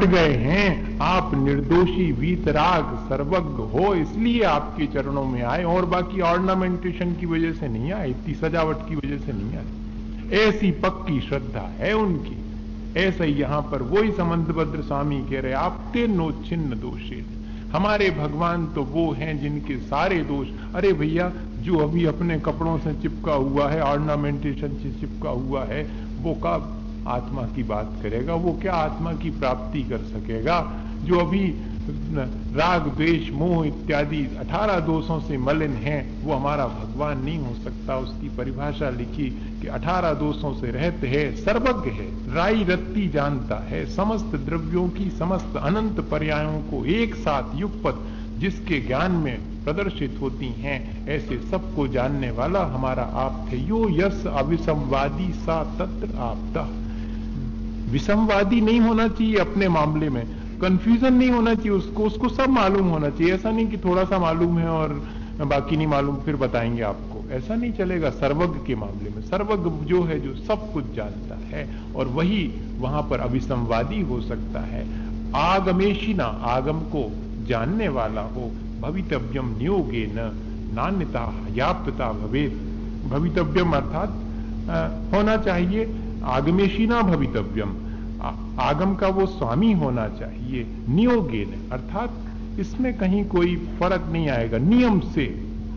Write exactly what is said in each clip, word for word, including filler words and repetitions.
गए हैं। आप निर्दोषी वीतराग सर्वज्ञ हो, इसलिए आपके चरणों में आए, और बाकी ऑर्नामेंटेशन की वजह से नहीं आए, इतनी सजावट की वजह से नहीं आए। ऐसी पक्की श्रद्धा है उनकी। ऐसा ही यहां पर वही समंतभद्र स्वामी कह रहे, आपते नो छिन्न दोषे। हमारे भगवान तो वो हैं जिनके सारे दोष, अरे भैया जो अभी अपने कपड़ों से चिपका हुआ है, ऑर्नामेंटेशन से चिपका हुआ है, वो कब आत्मा की बात करेगा? वो क्या आत्मा की प्राप्ति कर सकेगा? जो अभी राग द्वेष मोह इत्यादि अठारह दोषों से मलिन हैं, वो हमारा भगवान नहीं हो सकता। उसकी परिभाषा लिखी कि अठारह दोषों से रहित है, सर्वज्ञ है, राई रत्ती जानता है, समस्त द्रव्यों की समस्त अनंत पर्यायों को एक साथ युगपत जिसके ज्ञान में प्रदर्शित होती हैं, ऐसे सबको जानने वाला हमारा आप थे। यो यस अविसंवादी सा तत्र आपता। विसंवादी नहीं होना चाहिए अपने मामले में, कंफ्यूजन नहीं होना चाहिए उसको, उसको सब मालूम होना चाहिए। ऐसा नहीं कि थोड़ा सा मालूम है और बाकी नहीं मालूम फिर बताएंगे आपको, ऐसा नहीं चलेगा। सर्वज्ञ के मामले में सर्वज्ञ जो है, जो सब कुछ जानता है, और वही वहां पर अविसंवादी हो सकता है। आगमेशिना, आगम को जानने वाला हो, भवितव्यम नियोगे न नान्यता याप्तता भवेत। भवितव्यम अर्थात होना चाहिए, आगमेशिना भवितव्यम, आगम का वो स्वामी होना चाहिए। नियोगेन अर्थात इसमें कहीं कोई फर्क नहीं आएगा, नियम से,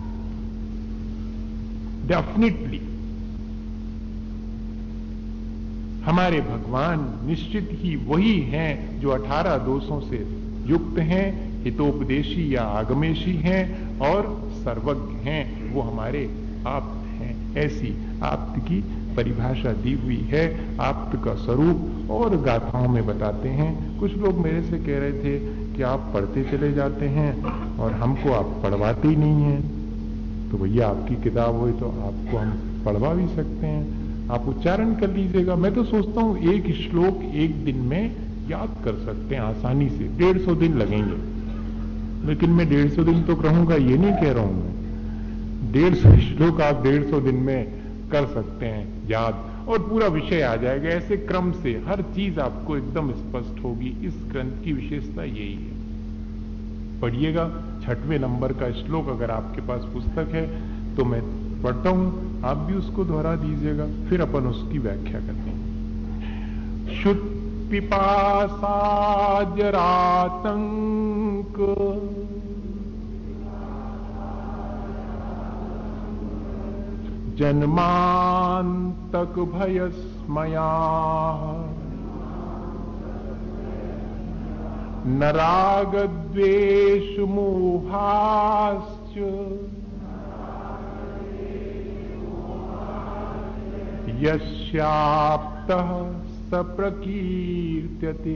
डेफिनेटली हमारे भगवान निश्चित ही वही हैं जो अठारह दोषों से युक्त हैं, हितोपदेशी या आगमेशी हैं और सर्वज्ञ हैं, वो हमारे आप्त हैं। ऐसी आप्त की परिभाषा दी हुई है। आप्त का स्वरूप और गाथाओं में बताते हैं। कुछ लोग मेरे से कह रहे थे कि आप पढ़ते चले जाते हैं और हमको आप पढ़वाते ही नहीं हैं। तो भैया आपकी किताब हो तो आपको हम पढ़वा भी सकते हैं, आप उच्चारण कर लीजिएगा। मैं तो सोचता हूं एक श्लोक एक दिन में याद कर सकते हैं आसानी से, डेढ़ सौ दिन लगेंगे। लेकिन मैं डेढ़ सौ दिन तो रहूंगा ये नहीं कह रहा हूं मैं, डेढ़ सौ श्लोक आप डेढ़ सौ दिन में कर सकते हैं याद, और पूरा विषय आ जाएगा। ऐसे क्रम से हर चीज आपको एकदम स्पष्ट होगी। इस ग्रंथ की विशेषता यही है। पढ़िएगा छठवें नंबर का श्लोक, अगर आपके पास पुस्तक है तो मैं पढ़ता हूं, आप भी उसको दोहरा दीजिएगा, फिर अपन उसकी व्याख्या करते हैं। शुत पिपासा जरातंक जन्मांतक भयस्मया नराग द्वेष मोहाश्च यस्याप्तः स प्रकीर्त्यते।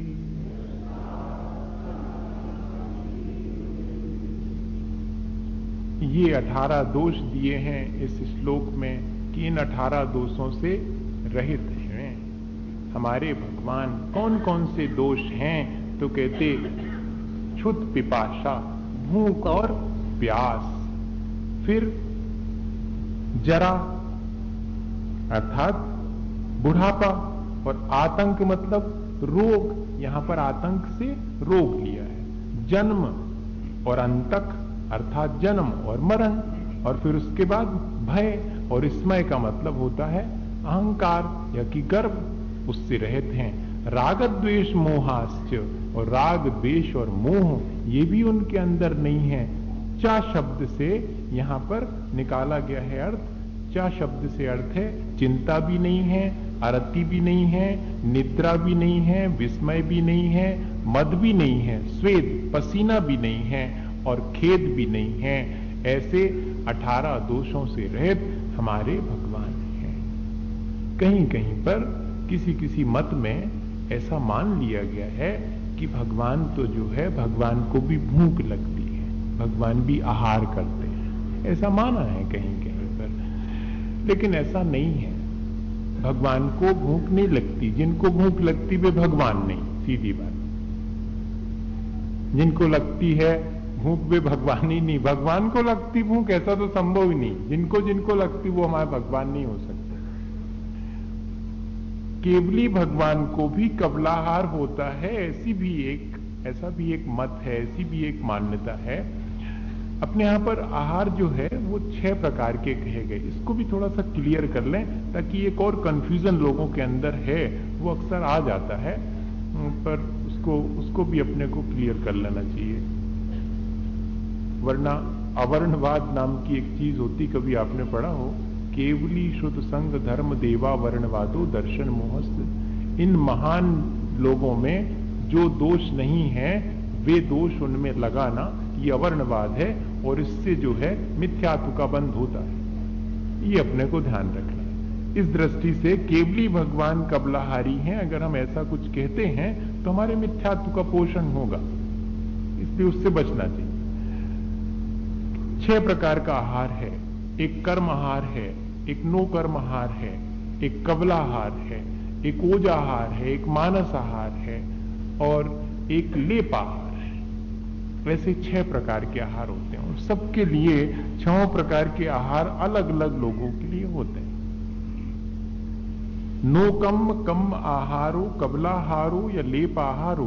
ये अठारह दोष दिए हैं इस श्लोक में कि इन अठारह दोषों से रहित हैं हमारे भगवान। कौन कौन से दोष हैं? तो कहते क्षुत पिपाशा, भूख और प्यास, फिर जरा अर्थात बुढ़ापा, और आतंक मतलब रोग, यहां पर आतंक से रोग लिया है। जन्म और अंतक अर्थात जन्म और मरण, और फिर उसके बाद भय, और स्मय का मतलब होता है अहंकार या कि गर्व, उससे रहित हैं। राग द्वेष मोहाश्च, और राग द्वेष और मोह ये भी उनके अंदर नहीं है। चा शब्द से यहां पर निकाला गया है अर्थ, चा शब्द से अर्थ है चिंता भी नहीं है, अरति भी नहीं है, निद्रा भी नहीं है, विस्मय भी नहीं है, मद भी नहीं है, स्वेद पसीना भी नहीं है, और खेद भी नहीं है। ऐसे अठारह दोषों से रहित हमारे भगवान हैं। कहीं कहीं पर किसी किसी मत में ऐसा मान लिया गया है कि भगवान तो जो है, भगवान को भी भूख लगती है, भगवान भी आहार करते हैं, ऐसा माना है कहीं कहीं पर। लेकिन ऐसा नहीं है, भगवान को भूख नहीं लगती। जिनको भूख लगती वे भगवान नहीं, सीधी बात। जिनको लगती है भूख वे भगवान ही नहीं। भगवान को लगती भूख ऐसा तो संभव ही नहीं। जिनको जिनको लगती वो हमारे भगवान नहीं हो सकते। केवली भगवान को भी कबलाहार होता है, ऐसी भी एक ऐसा भी एक मत है, ऐसी भी एक मान्यता है। अपने यहां पर आहार जो है वो छह प्रकार के कहे गए। इसको भी थोड़ा सा क्लियर कर लें ताकि एक और कंफ्यूजन लोगों के अंदर है वो अक्सर आ जाता है, पर उसको उसको भी अपने को क्लियर कर लेना चाहिए। वरना अवर्णवाद नाम की एक चीज होती, कभी आपने पढ़ा हो, केवली शुद्ध संग धर्म देवा वर्णवादो दर्शन मोहस्त। इन महान लोगों में जो दोष नहीं है वे दोष उनमें लगाना, ये अवर्णवाद है और इससे जो है मिथ्यात्व का बंध होता है। ये अपने को ध्यान रखना है। इस दृष्टि से केवली भगवान कबलाहारी हैं, अगर हम ऐसा कुछ कहते हैं तो हमारे मिथ्यात्व का पोषण होगा, इसलिए उससे बचना चाहिए। छह प्रकार का आहार है। एक कर्म आहार है, एक नो कर्म आहार है, एक कबलाहार है, एक ओजाहार है, एक मानस आहार है और एक लेपाहार है। ऐसे छह प्रकार के आहार होते हैं और सबके लिए छह प्रकार के आहार अलग अलग लोगों के लिए होते हैं। नो कम कम आहारो, कबलाहारो या लेपाहारो,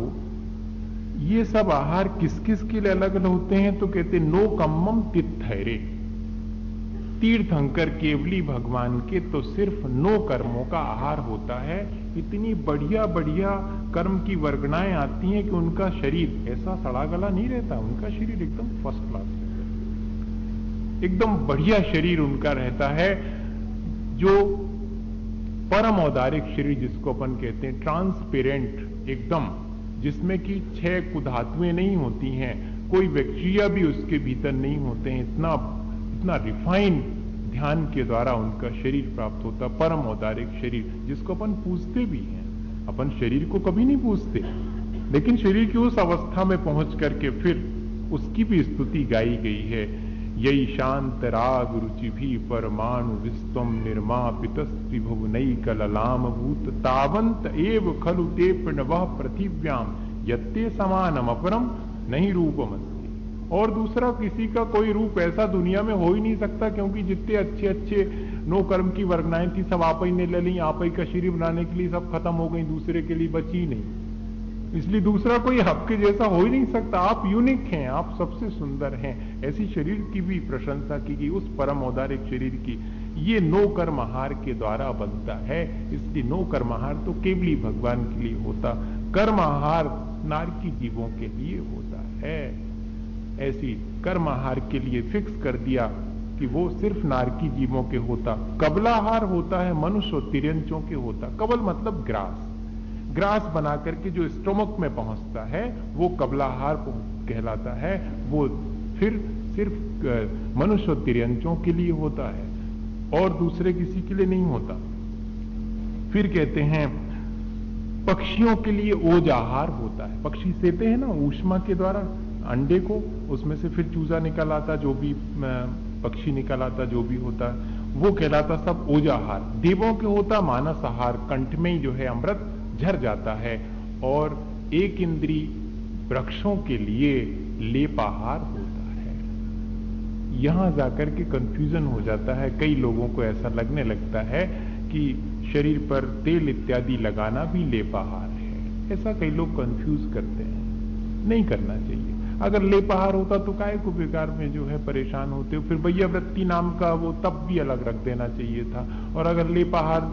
ये सब आहार किस किस के लिए अलग अलग होते हैं? तो कहते नो कम्मम तीर्थैरे, तीर्थंकर केवली भगवान के तो सिर्फ नो कर्मों का आहार होता है। इतनी बढ़िया बढ़िया कर्म की वर्गणाएं आती हैं कि उनका शरीर ऐसा सड़ा गला नहीं रहता, उनका शरीर एकदम फर्स्ट क्लास रहता है, एकदम बढ़िया शरीर उनका रहता है, जो परम औदारिक शरीर जिसको अपन कहते हैं, ट्रांसपेरेंट एकदम, जिसमें कि छह कुधातुएं नहीं होती हैं, कोई बैक्टीरिया भी उसके भीतर नहीं होते हैं। इतना इतना रिफाइंड ध्यान के द्वारा उनका शरीर प्राप्त होता, परम औदारिक शरीर जिसको अपन पूजते भी हैं। अपन शरीर को कभी नहीं पूजते, लेकिन शरीर की उस अवस्था में पहुंच करके फिर उसकी भी स्तुति गाई गई है। यही शांत राग रुचि भी परमाणु विस्तम निर्मापितस्ति भुवनई कललाम भूत तावंत एव खलु ते प्रणवः पृथिव्याम यत्ते समानम अपरम नहीं रूपमस्ति। और दूसरा किसी का कोई रूप ऐसा दुनिया में हो ही नहीं सकता, क्योंकि जितने अच्छे अच्छे नो कर्म की वर्गनाएं थी सब आप ही ने ले ली, आप ही का शरीर बनाने के लिए सब खत्म हो गई, दूसरे के लिए बची नहीं। इसलिए दूसरा कोई आपके जैसा हो ही नहीं सकता, आप यूनिक हैं, आप सबसे सुंदर हैं। ऐसी शरीर की भी प्रशंसा की गई, उस परम औदारिक शरीर की। ये नो कर्म आहार के द्वारा बनता है, इसलिए नो कर्म आहार तो केवली भगवान के लिए होता, कर्म आहार नारकी जीवों के लिए होता है। ऐसी कर्म आहार के लिए फिक्स कर दिया कि वो सिर्फ नारकी जीवों के होता। कबलाहार होता है मनुष्य और तिर्यंचों के होता। कबल मतलब ग्रास, ग्रास बना करके जो स्टोमक में पहुंचता है वो कबलाहार कहलाता है। वो फिर सिर्फ मनुष्य और तिर्यंचों के लिए होता है और दूसरे किसी के लिए नहीं होता। फिर कहते हैं पक्षियों के लिए ओज आहार होता है। पक्षी सेते हैं ना ऊष्मा के द्वारा अंडे को, उसमें से फिर चूजा निकल आता, जो भी पक्षी निकल आता, जो भी होता वो कहलाता सब ओज आहार। देवों के होता मानस आहार, कंठ में ही जो है अमृत झर जाता है। और एक इंद्री वृक्षों के लिए लेपाहार होता है। यहां जाकर के कंफ्यूजन हो जाता है, कई लोगों को ऐसा लगने लगता है कि शरीर पर तेल इत्यादि लगाना भी लेपाहार है। ऐसा कई लोग कंफ्यूज करते हैं, नहीं करना चाहिए। अगर लेपाहार होता तो काहे को बेकार में जो है परेशान होते हो, फिर भैया वृत्ति नाम का वो तब भी अलग रख देना चाहिए था। और अगर लेपाहार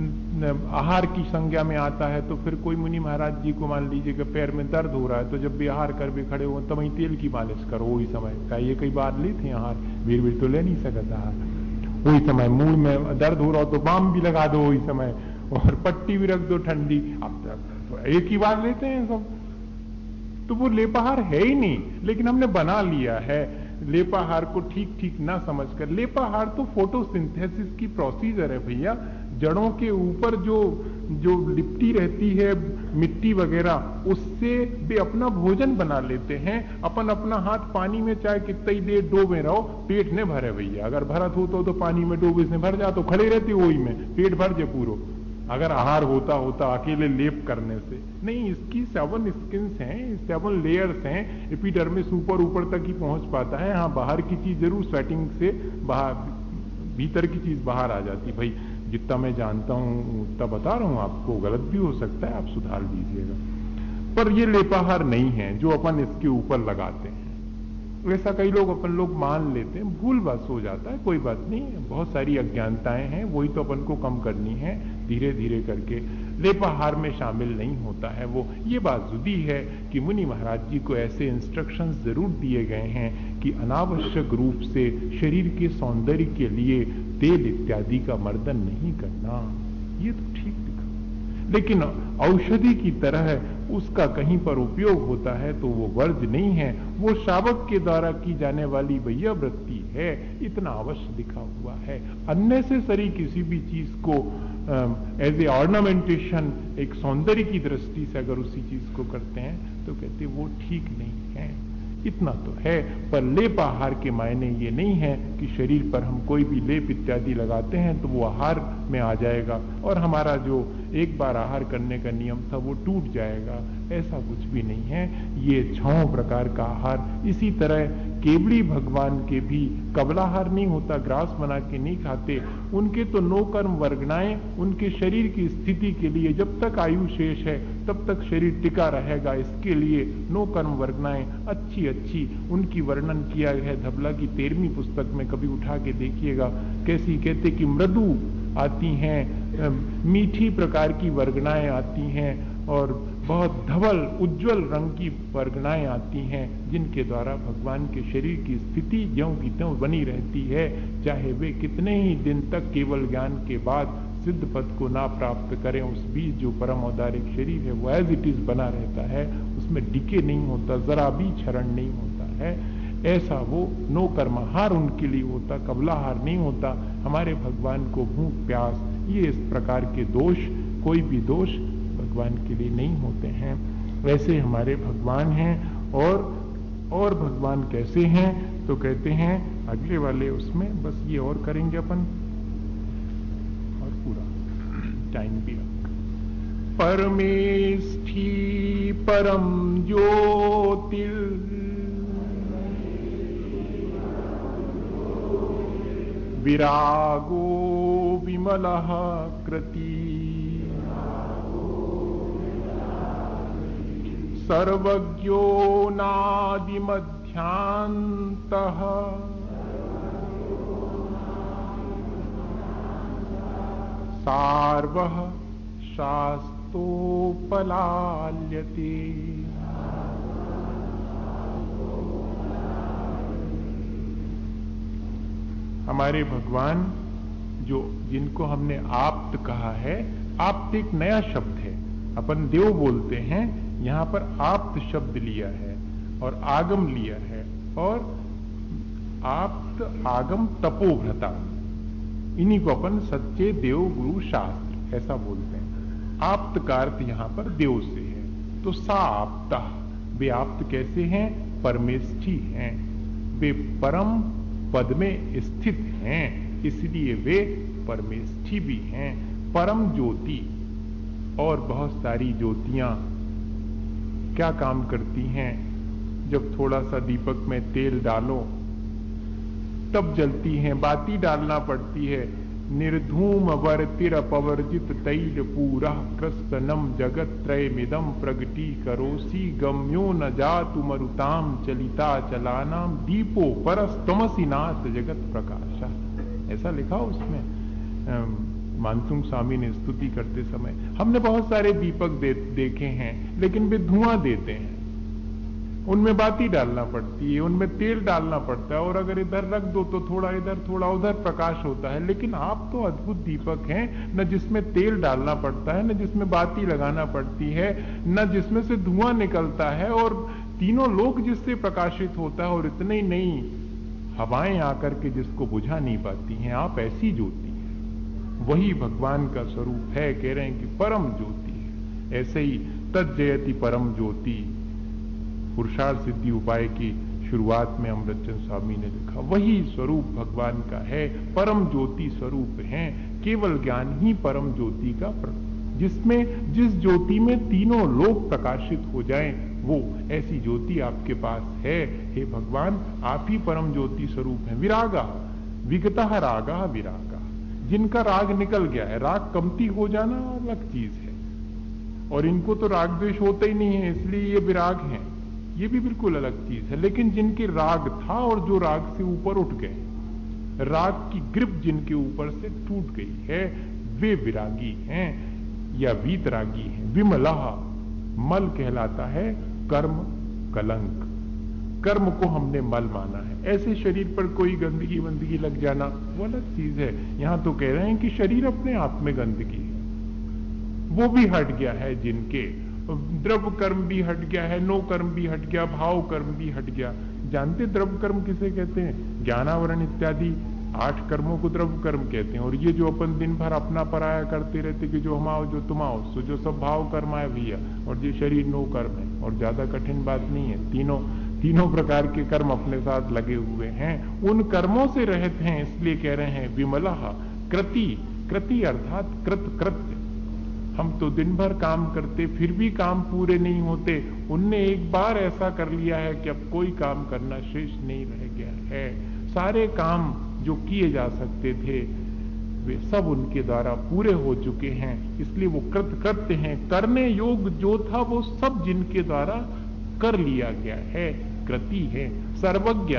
आहार की संज्ञा में आता है तो फिर कोई मुनि महाराज जी को मान लीजिए कि पैर में दर्द हो रहा है, तो जब भी आहार कर भी खड़े हो तब वहीं तेल की मालिश करो, वही समय का ये कई बार ली थी आहार, वीर वीर तो ले नहीं सकता आहार। वही समय मूड में दर्द हो रहा हो तो बाम भी लगा दो वही समय, और पट्टी भी रख दो ठंडी। अब तो एक ही बार लेते हैं सब, तो वो लेपाहार है ही नहीं, लेकिन हमने बना लिया है लेपाहार को ठीक ठीक ना समझकर। लेपाहार तो फोटोसिंथेसिस की प्रोसीजर है भैया। जड़ों के ऊपर जो जो लिपटी रहती है मिट्टी वगैरह, उससे वे अपना भोजन बना लेते हैं। अपन अपना हाथ पानी में चाहे कितना ही देर डोबे रहो, पेट ने भरे भैया। अगर भरत हो तो, तो पानी में डोबे से भर जा, तो खड़े रहते वही में, पेट भर जाए पूरो। अगर आहार होता होता अकेले लेप करने से नहीं। इसकी सेवन स्किन्स हैं, सेवन लेयर्स हैं, एपिडर्मिस ऊपर ऊपर तक ही पहुंच पाता है। हाँ बाहर की चीज जरूर स्वेटिंग से बाहर, भीतर की चीज बाहर आ जाती। भाई जितना मैं जानता हूं उतना बता रहा हूं आपको, गलत भी हो सकता है, आप सुधार दीजिएगा। पर ये लेपाहार नहीं है जो अपन इसके ऊपर लगाते हैं। वैसा कई लोग अपन लोग मान लेते हैं, भूल बस हो जाता है, कोई बात नहीं, बहुत सारी अज्ञानताएं हैं, वही तो अपन को कम करनी है धीरे धीरे करके। लेपाहार में शामिल नहीं होता है वो। ये बात जुदी है कि मुनि महाराज जी को ऐसे इंस्ट्रक्शंस जरूर दिए गए हैं कि अनावश्यक रूप से शरीर के सौंदर्य के लिए तेल इत्यादि का मर्दन नहीं करना। ये तो ठीक लिखा, लेकिन औषधि की तरह उसका कहीं पर उपयोग होता है तो वो वर्ज नहीं है, वो शावक के द्वारा की जाने वाली वैया वृत्ति है, इतना अवश्य लिखा हुआ है। अननेसेसरी किसी भी चीज को एज ए ऑर्नामेंटेशन, एक सौंदर्य की दृष्टि से अगर उसी चीज को करते हैं तो कहते वो ठीक नहीं है। इतना तो है, पर लेप आहार के मायने ये नहीं है कि शरीर पर हम कोई भी लेप इत्यादि लगाते हैं तो वो आहार में आ जाएगा और हमारा जो एक बार आहार करने का नियम था वो टूट जाएगा, ऐसा कुछ भी नहीं है। ये छह प्रकार का आहार, इसी तरह केवड़ी भगवान के भी कबलाहार नहीं होता, ग्रास बना के नहीं खाते, उनके तो नो कर्म वर्गणाएं उनके शरीर की स्थिति के लिए जब तक आयु शेष है तब तक शरीर टिका रहेगा, इसके लिए नो कर्म वर्गणाएं अच्छी अच्छी उनकी वर्णन किया है धबला की तेरहवीं पुस्तक में, कभी उठा के देखिएगा। कैसी कहते कि मृदु आती हैं, मीठी प्रकार की वर्गणाएं आती हैं और बहुत धवल उज्जवल रंग की वर्गणाएं आती हैं जिनके द्वारा भगवान के शरीर की स्थिति ज्यों की त्यों बनी रहती है, चाहे वे कितने ही दिन तक केवल ज्ञान के बाद सिद्ध पद को ना प्राप्त करें। उस बीच जो परम औदारिक शरीर है वो एज इट इज बना रहता है, उसमें डिके नहीं होता, जरा भी क्षरण नहीं होता है। ऐसा वो नो कर्माहार उनके लिए होता, कबलाहार नहीं होता। हमारे भगवान को भूख प्यास ये इस प्रकार के दोष, कोई भी दोष भगवान के लिए नहीं होते हैं। वैसे हमारे भगवान हैं। और और भगवान कैसे हैं तो कहते हैं अगले वाले उसमें, बस ये और करेंगे अपन और पूरा टाइम भी रख। परमेष्ठी परम ज्योतिर विरागो विमलः कृति सर्वज्ञो नादिमध्यान्तः सार्वः शास्तोपलाल्यते। हमारे भगवान जो जिनको हमने आप्त कहा है, आप्त एक नया शब्द है, अपन देव बोलते हैं, यहां पर आप्त शब्द लिया है और आगम लिया है। और आप्त आगम तपोभ्रता, इन्हीं को अपन सच्चे देव गुरु शास्त्र ऐसा बोलते हैं। आप्त का अर्थ यहां पर देव से है। तो सा आप्ता, वे आप्त कैसे हैं? परमेष्ठी हैं, वे परम पद में स्थित हैं, इसलिए वे परमेष्ठी भी हैं। परम ज्योति, और बहुत सारी ज्योतियां क्या काम करती हैं? जब थोड़ा सा दीपक में तेल डालो तब जलती हैं, बाती डालना पड़ती है। निर्धूम वर्तिर अपवर्जित तैल पूरा कृष्णम जगत त्रयमिदम प्रगटी करोसी गम्यो न जातु मरुताम चलिता चलानाम दीपो परस्तमसी नाथ जगत प्रकाशा, ऐसा लिखा उसमें मानसुम स्वामी ने स्तुति करते समय। हमने बहुत सारे दीपक दे, देखे हैं, लेकिन वे धुआं देते हैं, उनमें बाती डालना पड़ती है, उनमें तेल डालना पड़ता है, और अगर इधर रख दो तो थोड़ा इधर थोड़ा उधर प्रकाश होता है। लेकिन आप तो अद्भुत दीपक हैं, न जिसमें तेल डालना पड़ता है, न जिसमें बाती लगाना पड़ती है, न जिसमें से धुआं निकलता है, और तीनों लोक जिससे प्रकाशित होता है, और इतने ही नहीं हवाएं आकर के जिसको बुझा नहीं पाती हैं। आप ऐसी ज्योति है, वही भगवान का स्वरूप है। कह रहे हैं कि परम ज्योति है। ऐसे ही तज्जयति परम ज्योति, पुरुषार्थ सिद्धि उपाय की शुरुआत में अमृतचंद स्वामी ने लिखा, वही स्वरूप भगवान का है, परम ज्योति स्वरूप हैं। केवल ज्ञान ही परम ज्योति का, जिसमें जिस ज्योति में तीनों लोक प्रकाशित हो जाएं, वो ऐसी ज्योति आपके पास है। हे भगवान, आप ही परम ज्योति स्वरूप हैं। विरागा विगतः रागा विरागा, जिनका राग निकल गया है। राग कमती हो जाना अलग चीज है, और इनको तो राग द्वेष होता ही नहीं है, इसलिए ये विराग हैं, ये भी बिल्कुल अलग चीज है। लेकिन जिनके राग था और जो राग से ऊपर उठ गए, राग की ग्रिप जिनके ऊपर से टूट गई है, वे विरागी हैं या वीतरागी हैं। विमलः, मल कहलाता है कर्म कलंक। कर्म को हमने मल माना है। ऐसे शरीर पर कोई गंदगी वंदगी लग जाना वो अलग चीज है। यहां तो कह रहे हैं कि शरीर अपने आप में गंदगी है, वो भी हट गया है। जिनके द्रव्य कर्म भी हट गया है, नो कर्म भी हट गया, भाव कर्म भी हट गया। जानते द्रव्य कर्म किसे कहते हैं? ज्ञानावरण इत्यादि आठ कर्मों को द्रव्य कर्म कहते हैं। और ये जो अपन दिन भर अपना पराया करते रहते कि जो हम आओ जो तुम आओ, सो जो सब भाव कर्म आए भैया, और ये शरीर नो कर्म है। और ज्यादा कठिन बात नहीं है, तीनों तीनों प्रकार के कर्म अपने साथ लगे हुए हैं, उन कर्मों से रहित हैं। इसलिए कह रहे हैं विमलः कृति। कृति अर्थात कृत कृत्य। हम तो दिन भर काम करते फिर भी काम पूरे नहीं होते। उनने एक बार ऐसा कर लिया है कि अब कोई काम करना शेष नहीं रह गया है। सारे काम जो किए जा सकते थे वे सब उनके द्वारा पूरे हो चुके हैं, इसलिए वो कृत कृत्य हैं। करने योग जो था वो सब जिनके द्वारा कर लिया गया है, कृति है। सर्वज्ञ,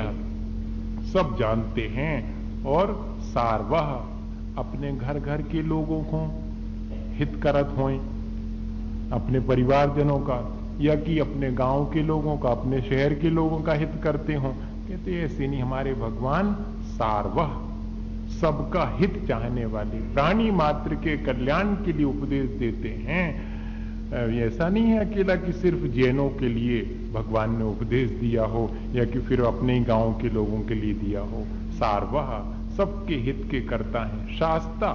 सब जानते हैं। और सार्वः, अपने घर घर के लोगों को हित करत हों, अपने परिवारजनों का, या कि अपने गांव के लोगों का, अपने शहर के लोगों का हित करते हों। कहते ऐसे नहीं, हमारे भगवान सार्वः, सबका हित चाहने वाले, प्राणी मात्र के कल्याण के लिए उपदेश देते हैं। ऐसा नहीं है अकेला कि सिर्फ जैनों के लिए भगवान ने उपदेश दिया हो, या कि फिर अपने ही गांव के लोगों के लिए दिया हो। सार्वः, सबके हित के करता है। शास्ता,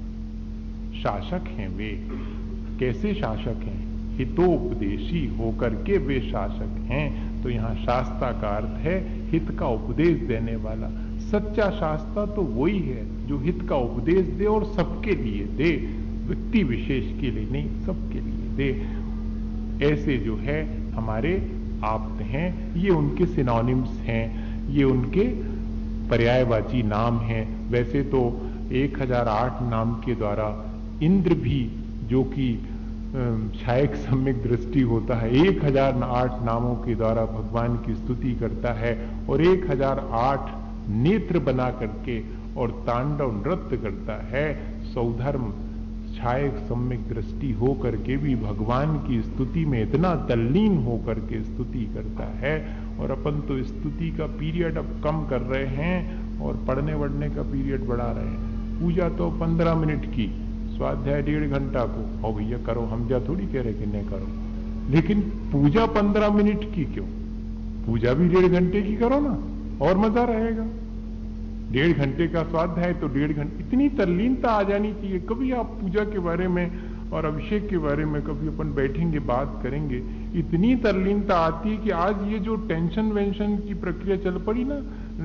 शासक हैं वे। कैसे शासक हैं? हितोपदेशी होकर के वे शासक हैं। तो यहां शास्ता का अर्थ है हित का उपदेश देने वाला। सच्चा शास्ता तो वही है जो हित का उपदेश दे और सबके लिए दे, व्यक्ति विशेष के लिए नहीं, सबके लिए दे। ऐसे जो है हमारे आप्त हैं, ये उनके सिनोनिम्स हैं, ये उनके पर्यायवाची नाम हैं। वैसे तो एक हजार आठ नाम के द्वारा इंद्र भी, जो कि छायक सम्यक दृष्टि होता है, एक हजार आठ नामों के द्वारा भगवान की स्तुति करता है, और एक हजार आठ नेत्र बना करके और तांडव नृत्य करता है। सौधर्म छायक सम्यक दृष्टि हो करके भी भगवान की स्तुति में इतना तल्लीन होकर के स्तुति करता है। और अपन तो स्तुति का पीरियड अब कम कर रहे हैं और पढ़ने वढ़ने का पीरियड बढ़ा रहे हैं। पूजा तो पंद्रह मिनट की, स्वाध्याय डेढ़ घंटा को, और भैया करो, हम जा थोड़ी कह रहे कि नहीं करो, लेकिन पूजा पंद्रह मिनट की क्यों? पूजा भी डेढ़ घंटे की करो ना, और मजा रहेगा। डेढ़ घंटे का स्वाध्याय तो डेढ़ घंटे, इतनी तल्लीनता आ जानी चाहिए। कभी आप पूजा के बारे में और अभिषेक के बारे में कभी अपन बैठेंगे बात करेंगे, इतनी तल्लीनता आती है कि आज ये जो टेंशन वेंशन की प्रक्रिया चल पड़ी ना,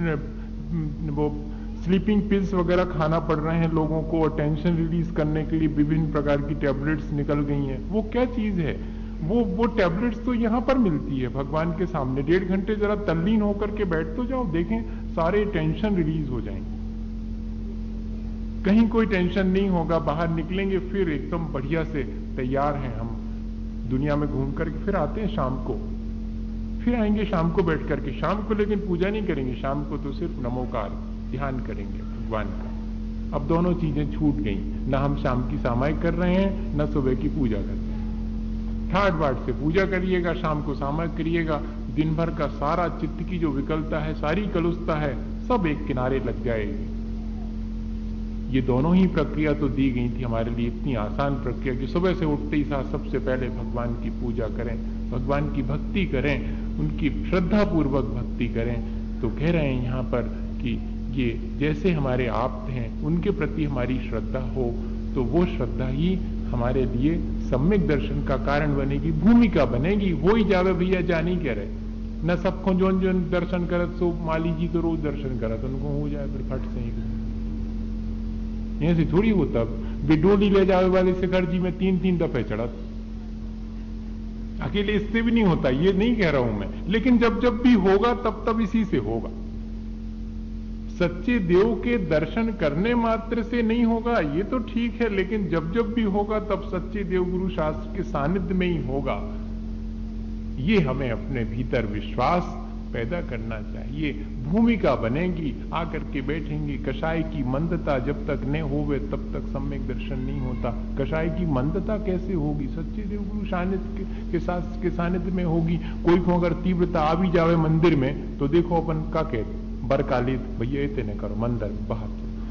वो स्लीपिंग पिल्स वगैरह खाना पड़ रहे हैं लोगों को, और टेंशन रिलीज करने के लिए विभिन्न प्रकार की टैबलेट्स निकल गई हैं। वो क्या चीज है? वो वो टैबलेट्स तो यहां पर मिलती है भगवान के सामने। डेढ़ घंटे जरा तल्लीन होकर के बैठ तो जाओ, देखें सारे टेंशन रिलीज हो जाएंगे। कहीं कोई टेंशन नहीं होगा, बाहर निकलेंगे फिर एकदम बढ़िया से तैयार हैं हम, दुनिया में घूम करके फिर आते हैं शाम को, फिर आएंगे शाम को बैठ करके। शाम को लेकिन पूजा नहीं करेंगे, शाम को तो सिर्फ नमोकार ध्यान करेंगे भगवान का। अब दोनों चीजें छूट गई, ना हम शाम की सामायिक कर रहे हैं, न सुबह की पूजा कर रहे हैं। ठाट बाट से पूजा करिएगा, शाम को सामायिक करिएगा, दिन भर का सारा चित्त की जो विकलता है, सारी कलुषता है, सब एक किनारे लग जाएगी। ये दोनों ही प्रक्रिया तो दी गई थी हमारे लिए, इतनी आसान प्रक्रिया कि सुबह से उठते ही साथ सबसे पहले भगवान की पूजा करें, भगवान की भक्ति करें, उनकी श्रद्धा पूर्वक भक्ति करें। तो कह रहे हैं यहां पर कि ये जैसे हमारे आप्त हैं उनके प्रति हमारी श्रद्धा हो, तो वो श्रद्धा ही हमारे लिए सम्यक दर्शन का कारण बनेगी, भूमिका बनेगी। हो ही जावे भैया, जानी कह रहे न सबको जोन जोन दर्शन करत, सो माली जी तो रोज दर्शन करत, उनको हो जाए फिर फट से। ऐसे थोड़ी होता, बिडोली ले जावे वाले शिखर जी में तीन तीन दफे चढ़त, अकेले इससे भी नहीं होता, ये नहीं कह रहा हूं मैं, लेकिन जब जब भी होगा तब तब इसी से होगा। सच्चे देव के दर्शन करने मात्र से नहीं होगा, ये तो ठीक है, लेकिन जब जब भी होगा तब सच्चे देव गुरु शास्त्र के सानिध्य में ही होगा। ये हमें अपने भीतर विश्वास पैदा करना चाहिए। भूमिका बनेगी, आकर के बैठेंगी। कषाय की मंदता जब तक न होवे तब तक सम्यक दर्शन नहीं होता। कषाय की मंदता कैसे होगी? सच्चे देव गुरु सानिध्य के, के शास्त्र के सानिध्य में होगी। कोई को अगर तीव्रता आ भी जावे मंदिर में तो देखो अपन का कहते बरकालित भैया इतने करो मंदिर बाहर।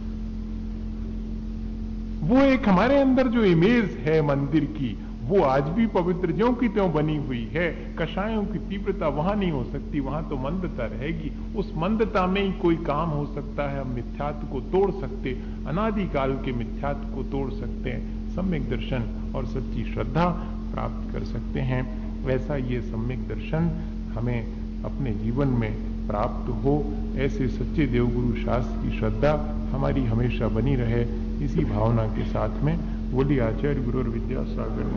वो एक हमारे अंदर जो इमेज है मंदिर की, वो आज भी पवित्र ज्यों की त्यों बनी हुई है। कषायों की तीव्रता वहां नहीं हो सकती, वहां तो मंदता रहेगी। उस मंदता में ही कोई काम हो सकता है। हम मिथ्यात्व को तोड़ सकते, अनादिकाल के मिथ्यात्व को तोड़ सकते हैं, सम्यक दर्शन और सच्ची श्रद्धा प्राप्त कर सकते हैं। वैसा ये सम्यक दर्शन हमें अपने जीवन में प्राप्त हो, ऐसे सच्चे देवगुरु शास्त्र की श्रद्धा हमारी हमेशा बनी रहे, इसी भावना के साथ में बोली आचार्य गुरु और विद्यासागर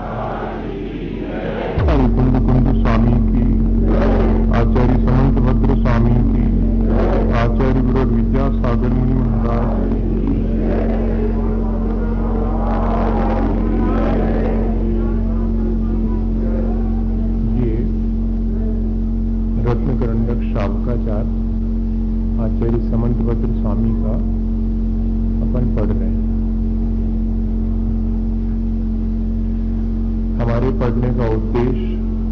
कुंद कुंद स्वामी की, आचार्य समंत भद्र स्वामी की, आचार्य गुरु और विद्यासागर मुनि महाराज ये रत्नकरंडक शावकाचार आचार्य समंत भद्र स्वामी का अपन पढ़ रहे हैं। हमारे पढ़ने का उद्देश्य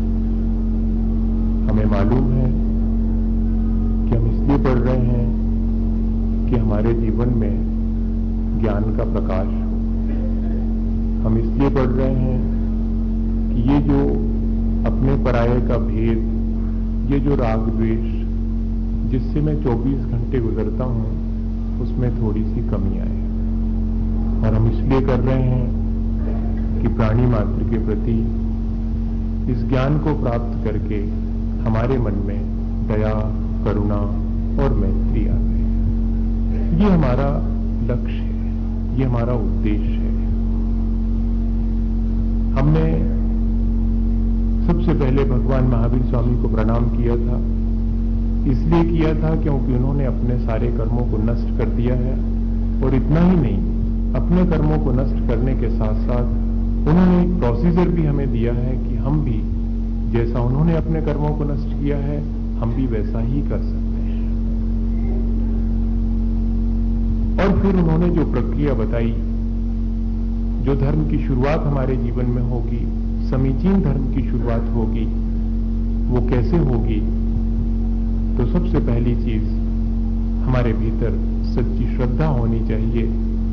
हमें मालूम है कि हम इसलिए पढ़ रहे हैं कि हमारे जीवन में ज्ञान का प्रकाश हो। हम इसलिए पढ़ रहे हैं कि ये जो अपने पराये का भेद, ये जो राग द्वेष जिससे मैं चौबीस घंटे गुजरता हूं, उसमें थोड़ी सी कमी आए। और हम इसलिए कर रहे हैं कि प्राणी मात्र के प्रति इस ज्ञान को प्राप्त करके हमारे मन में दया, करुणा और मैत्री आ जाए। ये हमारा लक्ष्य है, ये हमारा उद्देश्य है। हमने सबसे पहले भगवान महावीर स्वामी को प्रणाम किया था। इसलिए किया था क्योंकि उन्होंने अपने सारे कर्मों को नष्ट कर दिया है। और इतना ही नहीं, अपने कर्मों को नष्ट करने के साथ साथ उन्होंने एक प्रोसीजर भी हमें दिया है कि हम भी जैसा उन्होंने अपने कर्मों को नष्ट किया है, हम भी वैसा ही कर सकते हैं। और फिर उन्होंने जो प्रक्रिया बताई, जो धर्म की शुरुआत हमारे जीवन में होगी, समीचीन धर्म की शुरुआत होगी, वो कैसे होगी? तो सबसे पहली चीज हमारे भीतर सच्ची श्रद्धा होनी चाहिए।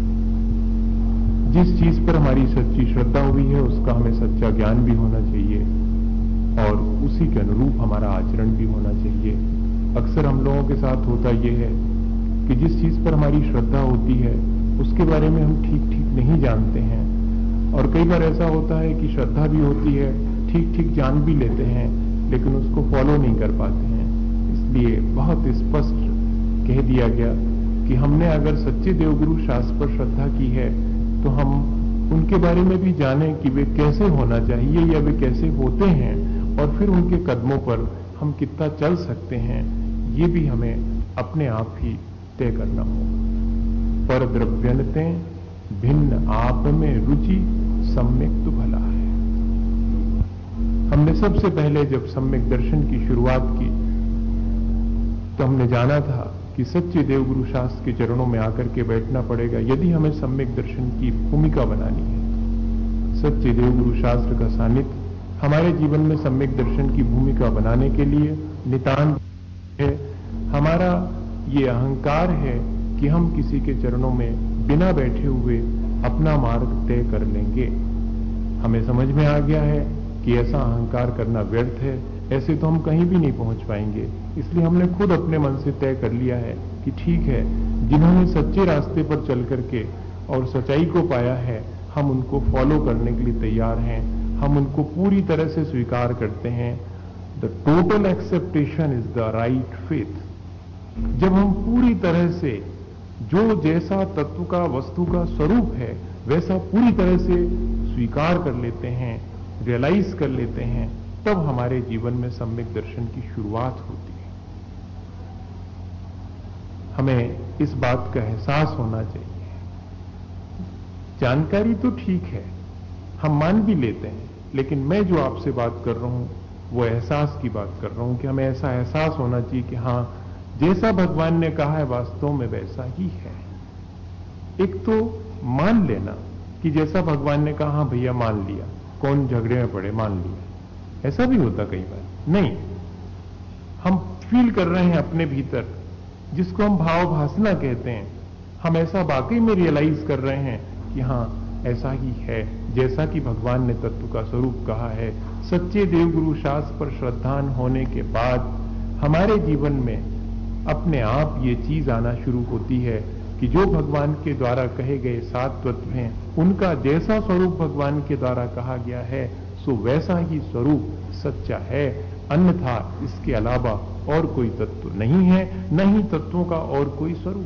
जिस चीज पर हमारी सच्ची श्रद्धा हुई है उसका हमें सच्चा ज्ञान भी होना चाहिए और उसी के अनुरूप हमारा आचरण भी होना चाहिए। अक्सर हम लोगों के साथ होता यह है कि जिस चीज पर हमारी श्रद्धा होती है उसके बारे में हम ठीक ठीक नहीं जानते हैं। और कई बार ऐसा होता है कि श्रद्धा भी होती है, ठीक ठीक जान भी लेते हैं, लेकिन उसको फॉलो नहीं कर पाते हैं। इसलिए बहुत स्पष्ट कह दिया गया कि हमने अगर सच्चे देवगुरु शास्त्र पर श्रद्धा की है तो हम उनके बारे में भी जानें कि वे कैसे होना चाहिए या वे कैसे होते हैं, और फिर उनके कदमों पर हम कितना चल सकते हैं, ये भी हमें अपने आप ही तय करना होगा। पर द्रव्यनते भिन्न आप में रुचि सम्यक तो भला है। हमने सबसे पहले जब सम्यक दर्शन की शुरुआत की तो हमने जाना था कि सच्चे देवगुरु शास्त्र के चरणों में आकर के बैठना पड़ेगा यदि हमें सम्यक दर्शन की भूमिका बनानी है। सच्चे देवगुरु शास्त्र का सानिध्य हमारे जीवन में सम्यक दर्शन की भूमिका बनाने के लिए नितांत है। हमारा ये अहंकार है कि हम किसी के चरणों में बिना बैठे हुए अपना मार्ग तय कर लेंगे। हमें समझ में आ गया है कि ऐसा अहंकार करना व्यर्थ है, ऐसे तो हम कहीं भी नहीं पहुंच पाएंगे। इसलिए हमने खुद अपने मन से तय कर लिया है कि ठीक है, जिन्होंने सच्चे रास्ते पर चल करके और सच्चाई को पाया है, हम उनको फॉलो करने के लिए तैयार हैं, हम उनको पूरी तरह से स्वीकार करते हैं। The total acceptation is the right faith. जब हम पूरी तरह से जो जैसा तत्व का, वस्तु का स्वरूप है वैसा पूरी तरह से स्वीकार कर लेते हैं, रियलाइज कर लेते हैं, तब हमारे जीवन में सम्यक दर्शन की शुरुआत होती है। हमें इस बात का एहसास होना चाहिए। जानकारी तो ठीक है, हम मान भी लेते हैं, लेकिन मैं जो आपसे बात कर रहा हूं वो एहसास की बात कर रहा हूं कि हमें ऐसा एहसास होना चाहिए कि हां, जैसा भगवान ने कहा है वास्तव में वैसा ही है। एक तो मान लेना कि जैसा भगवान ने कहा, भैया मान लिया, कौन झगड़े में पड़े, मान लिया। ऐसा भी होता कई बार नहीं, हम फील कर रहे हैं अपने भीतर, जिसको हम भाव भासना कहते हैं, हम ऐसा वाकई में रियलाइज कर रहे हैं कि हां ऐसा ही है, जैसा कि भगवान ने तत्व का स्वरूप कहा है। सच्चे देवगुरु शास्त्र पर श्रद्धान होने के बाद हमारे जीवन में अपने आप ये चीज आना शुरू होती है कि जो भगवान के द्वारा कहे गए सात तत्व हैं, उनका जैसा स्वरूप भगवान के द्वारा कहा गया है, सो वैसा ही स्वरूप सच्चा है। अन्यथा इसके अलावा और कोई तत्व नहीं है, न ही तत्वों का और कोई स्वरूप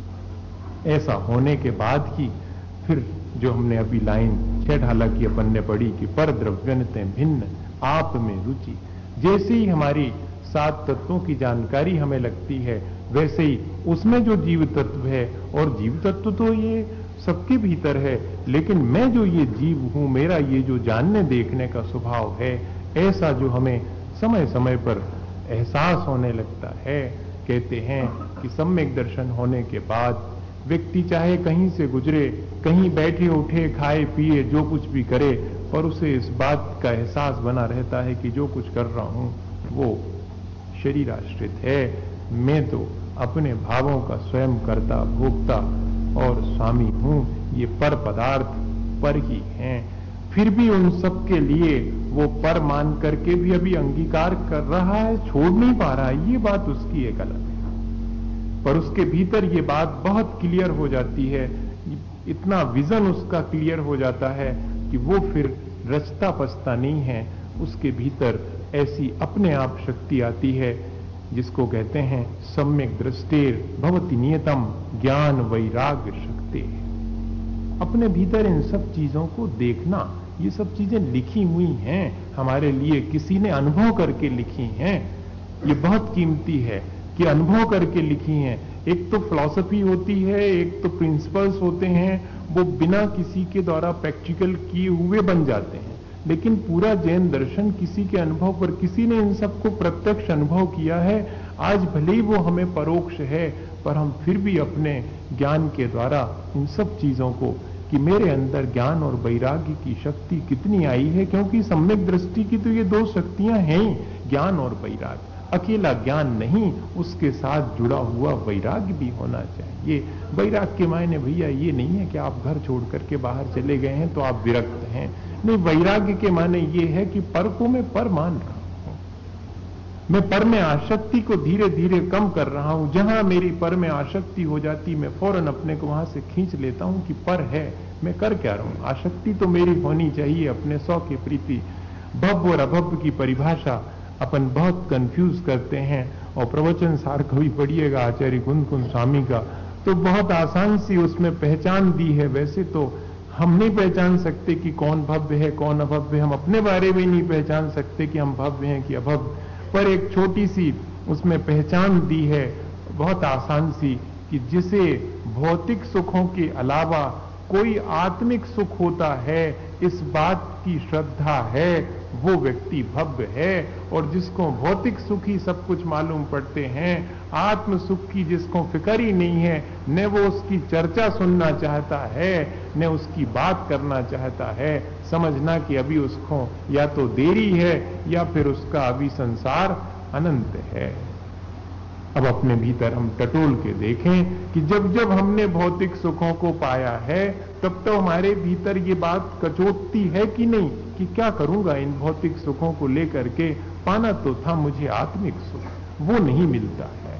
है। ऐसा होने के बाद ही फिर जो हमने अभी लाइन छह ढाला की अपन ने पढ़ी कि पर द्रव्यनते भिन्न आप में रुचि, जैसे ही हमारी सात तत्वों की जानकारी हमें लगती है, वैसे ही उसमें जो जीव तत्व है, और जीव तत्व तो ये सबके भीतर है, लेकिन मैं जो ये जीव हूं, मेरा ये जो जानने देखने का स्वभाव है, ऐसा जो हमें समय समय पर एहसास होने लगता है। कहते हैं कि सम्यक दर्शन होने के बाद व्यक्ति चाहे कहीं से गुजरे, कहीं बैठे उठे खाए पिए जो कुछ भी करे, पर उसे इस बात का एहसास बना रहता है कि जो कुछ कर रहा हूं वो शरीर आश्रित है, मैं तो अपने भावों का स्वयं करता भोक्ता और स्वामी हूं, ये पर पदार्थ पर ही हैं। फिर भी उन सब के लिए वो पर मान करके भी अभी अंगीकार कर रहा है, छोड़ नहीं पा रहा है, ये बात उसकी एक अलग है। पर उसके भीतर ये बात बहुत क्लियर हो जाती है, इतना विजन उसका क्लियर हो जाता है कि वो फिर रचता पचता नहीं है, उसके भीतर ऐसी अपने आप शक्ति आती है जिसको कहते हैं सम्यक दृष्टेर भवति नियतम ज्ञान वैराग्य शक्ति। अपने भीतर इन सब चीजों को देखना, ये सब चीजें लिखी हुई हैं हमारे लिए, किसी ने अनुभव करके लिखी हैं। ये बहुत कीमती है कि अनुभव करके लिखी हैं। एक तो फिलॉसफी होती है, एक तो प्रिंसिपल्स होते हैं, वो बिना किसी के द्वारा प्रैक्टिकल किए हुए बन जाते हैं, लेकिन पूरा जैन दर्शन किसी के अनुभव पर, किसी ने इन सबको प्रत्यक्ष अनुभव किया है। आज भले ही वो हमें परोक्ष है, पर हम फिर भी अपने ज्ञान के द्वारा इन सब चीजों को, कि मेरे अंदर ज्ञान और वैराग्य की शक्ति कितनी आई है, क्योंकि सम्यक दृष्टि की तो ये दो शक्तियां हैं ही, ज्ञान और वैराग्य। अकेला ज्ञान नहीं, उसके साथ जुड़ा हुआ वैराग्य भी होना चाहिए। वैराग्य के मायने भैया ये नहीं है कि आप घर छोड़ करके बाहर चले गए हैं तो आप विरक्त हैं, नहीं, वैराग्य के माने ये है कि पर को मैं पर मान रहा हूं, मैं पर में आसक्ति को धीरे धीरे कम कर रहा हूं। जहां मेरी पर में आसक्ति हो जाती, मैं फौरन अपने को वहां से खींच लेता हूं कि पर है, मैं कर क्या रहा हूं। आसक्ति तो मेरी होनी चाहिए अपने सौ की प्रीति। भव्य और अभव्य की परिभाषा अपन बहुत कंफ्यूज करते हैं, और प्रवचन सार कभी पढ़िएगा आचार्य कुंद कुंद स्वामी का, तो बहुत आसान सी उसमें पहचान दी है। वैसे तो हम नहीं पहचान सकते कि कौन भव्य है कौन अभव्य है, हम अपने बारे में नहीं पहचान सकते कि हम भव्य हैं कि अभव्य, पर एक छोटी सी उसमें पहचान दी है बहुत आसान सी, कि जिसे भौतिक सुखों के अलावा कोई आत्मिक सुख होता है, इस बात की श्रद्धा है, वो व्यक्ति भव्य है। और जिसको भौतिक सुख ही सब कुछ मालूम पड़ते हैं, आत्म सुख की जिसको फिक्र ही नहीं है, न वो उसकी चर्चा सुनना चाहता है, न उसकी बात करना चाहता है, समझना कि अभी उसको या तो देरी है या फिर उसका अभी संसार अनंत है। अब अपने भीतर हम टटोल के देखें कि जब जब हमने भौतिक सुखों को पाया है, तब तो हमारे भीतर ये बात कचोटती है कि नहीं, कि क्या करूंगा इन भौतिक सुखों को लेकर के, पाना तो था मुझे आत्मिक सुख, वो नहीं मिलता है।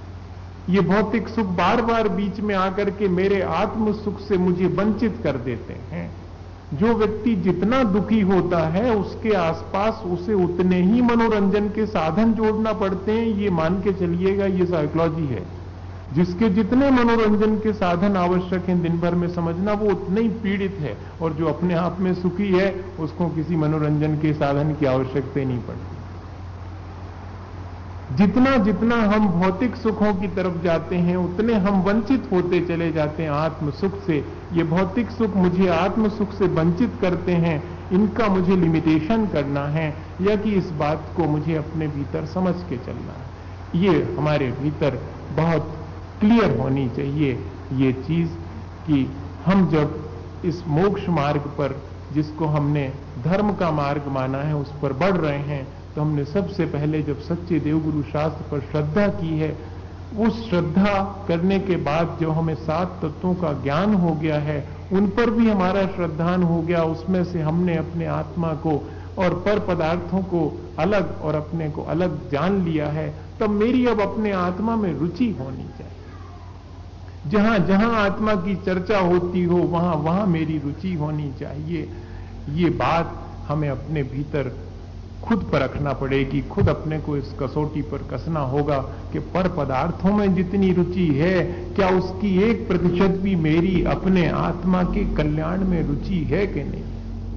ये भौतिक सुख बार बार बीच में आकर के मेरे आत्म सुख से मुझे वंचित कर देते हैं। जो व्यक्ति जितना दुखी होता है, उसके आसपास उसे उतने ही मनोरंजन के साधन जोड़ना पड़ते हैं, ये मान के चलिएगा, ये साइकोलॉजी है। जिसके जितने मनोरंजन के साधन आवश्यक हैं दिन भर में, समझना वो उतने ही पीड़ित है, और जो अपने आप में सुखी है, उसको किसी मनोरंजन के साधन की आवश्यकता नहीं पड़ती। जितना जितना हम भौतिक सुखों की तरफ जाते हैं उतने हम वंचित होते चले जाते हैं आत्म सुख से। ये भौतिक सुख मुझे आत्म सुख से वंचित करते हैं, इनका मुझे लिमिटेशन करना है, या कि इस बात को मुझे अपने भीतर समझ के चलना है। ये हमारे भीतर बहुत क्लियर होनी चाहिए ये चीज कि हम जब इस मोक्ष मार्ग पर, जिसको हमने धर्म का मार्ग माना है, उस पर बढ़ रहे हैं, तो हमने सबसे पहले जब सच्चे देवगुरु शास्त्र पर श्रद्धा की है, उस श्रद्धा करने के बाद जो हमें सात तत्वों का ज्ञान हो गया है, उन पर भी हमारा श्रद्धान हो गया, उसमें से हमने अपने आत्मा को और पर पदार्थों को अलग और अपने को अलग जान लिया है, तब मेरी अब अपने आत्मा में रुचि होनी चाहिए। जहां जहां आत्मा की चर्चा होती हो वहां वहां मेरी रुचि होनी चाहिए। ये बात हमें अपने भीतर खुद पर रखना पड़ेगी, खुद अपने को इस कसौटी पर कसना होगा कि पर पदार्थों में जितनी रुचि है, क्या उसकी एक प्रतिशत भी मेरी अपने आत्मा के कल्याण में रुचि है कि नहीं।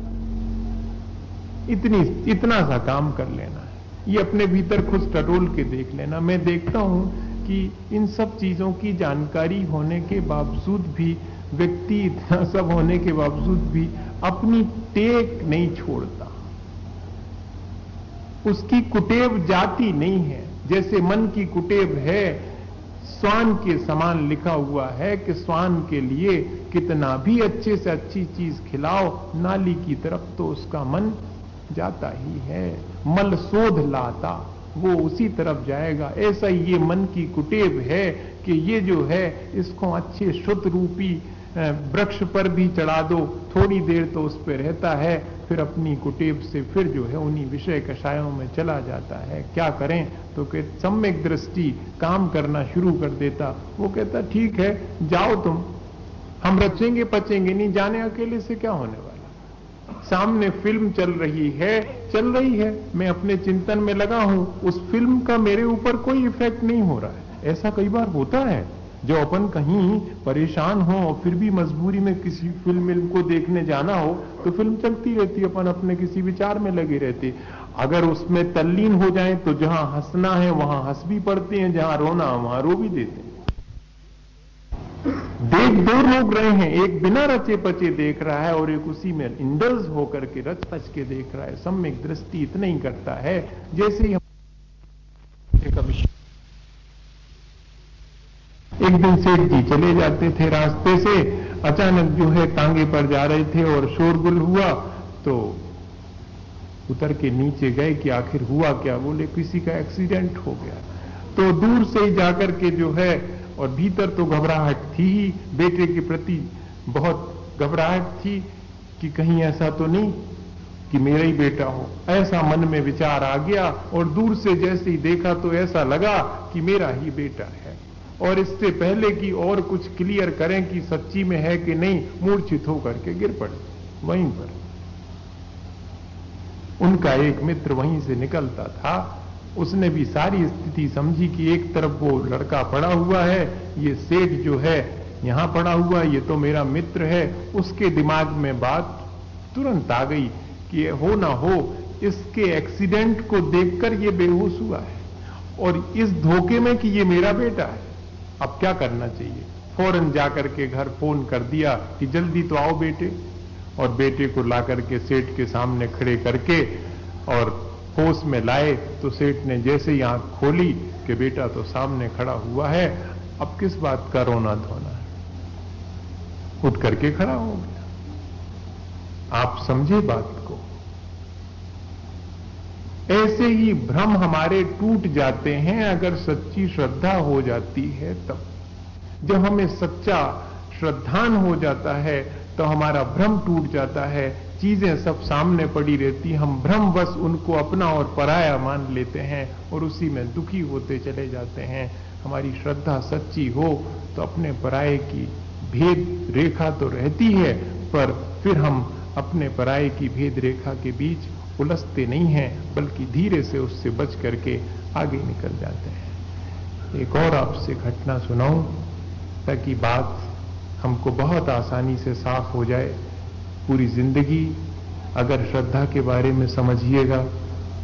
इतनी इतना सा काम कर लेना है, ये अपने भीतर खुद टटोल के देख लेना। मैं देखता हूं कि इन सब चीजों की जानकारी होने के बावजूद भी व्यक्ति, इतना सब होने के बावजूद भी अपनी टेक नहीं छोड़ता, उसकी कुटेव जाती नहीं है। जैसे मन की कुटेव है, स्वान के समान लिखा हुआ है कि स्वान के लिए कितना भी अच्छे से अच्छी चीज खिलाओ, नाली की तरफ तो उसका मन जाता ही है। मल शोध लाता, वो उसी तरफ जाएगा। ऐसा ही ये मन की कुटेव है कि ये जो है, इसको अच्छे शुद्ध रूपी वृक्ष पर भी चढ़ा दो, थोड़ी देर तो उस पर रहता है, फिर अपनी कुटेव से फिर जो है उन्हीं विषय कषायों में चला जाता है। क्या करें, तो कि सम्यक दृष्टि काम करना शुरू कर देता। वो कहता ठीक है, जाओ तुम, हम रचेंगे पचेंगे नहीं, जाने अकेले से क्या होने वाला। सामने फिल्म चल रही है, चल रही है, मैं अपने चिंतन में लगा हूं, उस फिल्म का मेरे ऊपर कोई इफेक्ट नहीं हो रहा है। ऐसा कई बार होता है, जो अपन कहीं परेशान हो और फिर भी मजबूरी में किसी फिल्म को देखने जाना हो, तो फिल्म चलती रहती है, अपन अपने किसी विचार में लगे रहते। अगर उसमें तल्लीन हो जाए तो जहां हंसना है वहां हंस भी पड़ते हैं, जहां रोना वहां रो भी देते हैं। देख दो लोग रहे हैं, एक बिना रचे पचे देख रहा है और एक उसी में इंडल्ज होकर के रच पच के देख रहा है। सम्यक दृष्टि इतना ही करता है जैसे ही एक दिन सेठ जी चले जाते थे रास्ते से, अचानक जो है टांगे पर जा रहे थे और शोरगुल हुआ, तो उतर के नीचे गए कि आखिर हुआ क्या। बोले किसी का एक्सीडेंट हो गया। तो दूर से ही जाकर के जो है, और भीतर तो घबराहट थी ही, बेटे के प्रति बहुत घबराहट थी कि कहीं ऐसा तो नहीं कि मेरा ही बेटा हो, ऐसा मन में विचार आ गया। और दूर से जैसे ही देखा तो ऐसा लगा कि मेरा ही बेटा है। और इससे पहले कि और कुछ क्लियर करें कि सच्ची में है कि नहीं, मूर्छित होकर के गिर पड़े वहीं पर। उनका एक मित्र वहीं से निकलता था, उसने भी सारी स्थिति समझी कि एक तरफ वो लड़का पड़ा हुआ है, ये सेठ जो है यहां पड़ा हुआ है, ये तो मेरा मित्र है। उसके दिमाग में बात तुरंत आ गई कि हो ना हो इसके एक्सीडेंट को देखकर ये बेहोश हुआ है, और इस धोखे में कि ये मेरा बेटा है। अब क्या करना चाहिए। फौरन जाकर के घर फोन कर दिया कि जल्दी तो आओ बेटे, और बेटे को ला करके सेठ के सामने खड़े करके और होश में लाए। तो सेठ ने जैसे ही आंख खोली कि बेटा तो सामने खड़ा हुआ है, अब किस बात का रोना धोना है, उठ करके खड़ा हो गया। आप समझे बात को। ऐसे ही भ्रम हमारे टूट जाते हैं अगर सच्ची श्रद्धा हो जाती है तब। जब हमें सच्चा श्रद्धान हो जाता है तो हमारा भ्रम टूट जाता है, चीजें सब सामने पड़ी रहती, हम भ्रमवश उनको अपना और पराया मान लेते हैं और उसी में दुखी होते चले जाते हैं। हमारी श्रद्धा सच्ची हो तो अपने पराये की भेद रेखा तो रहती है, पर फिर हम अपने पराये की भेद रेखा के बीच उलझते नहीं हैं, बल्कि धीरे से उससे बच करके आगे निकल जाते हैं। एक और आपसे घटना सुनाऊं ताकि बात हमको बहुत आसानी से साफ हो जाए। पूरी जिंदगी अगर श्रद्धा के बारे में समझिएगा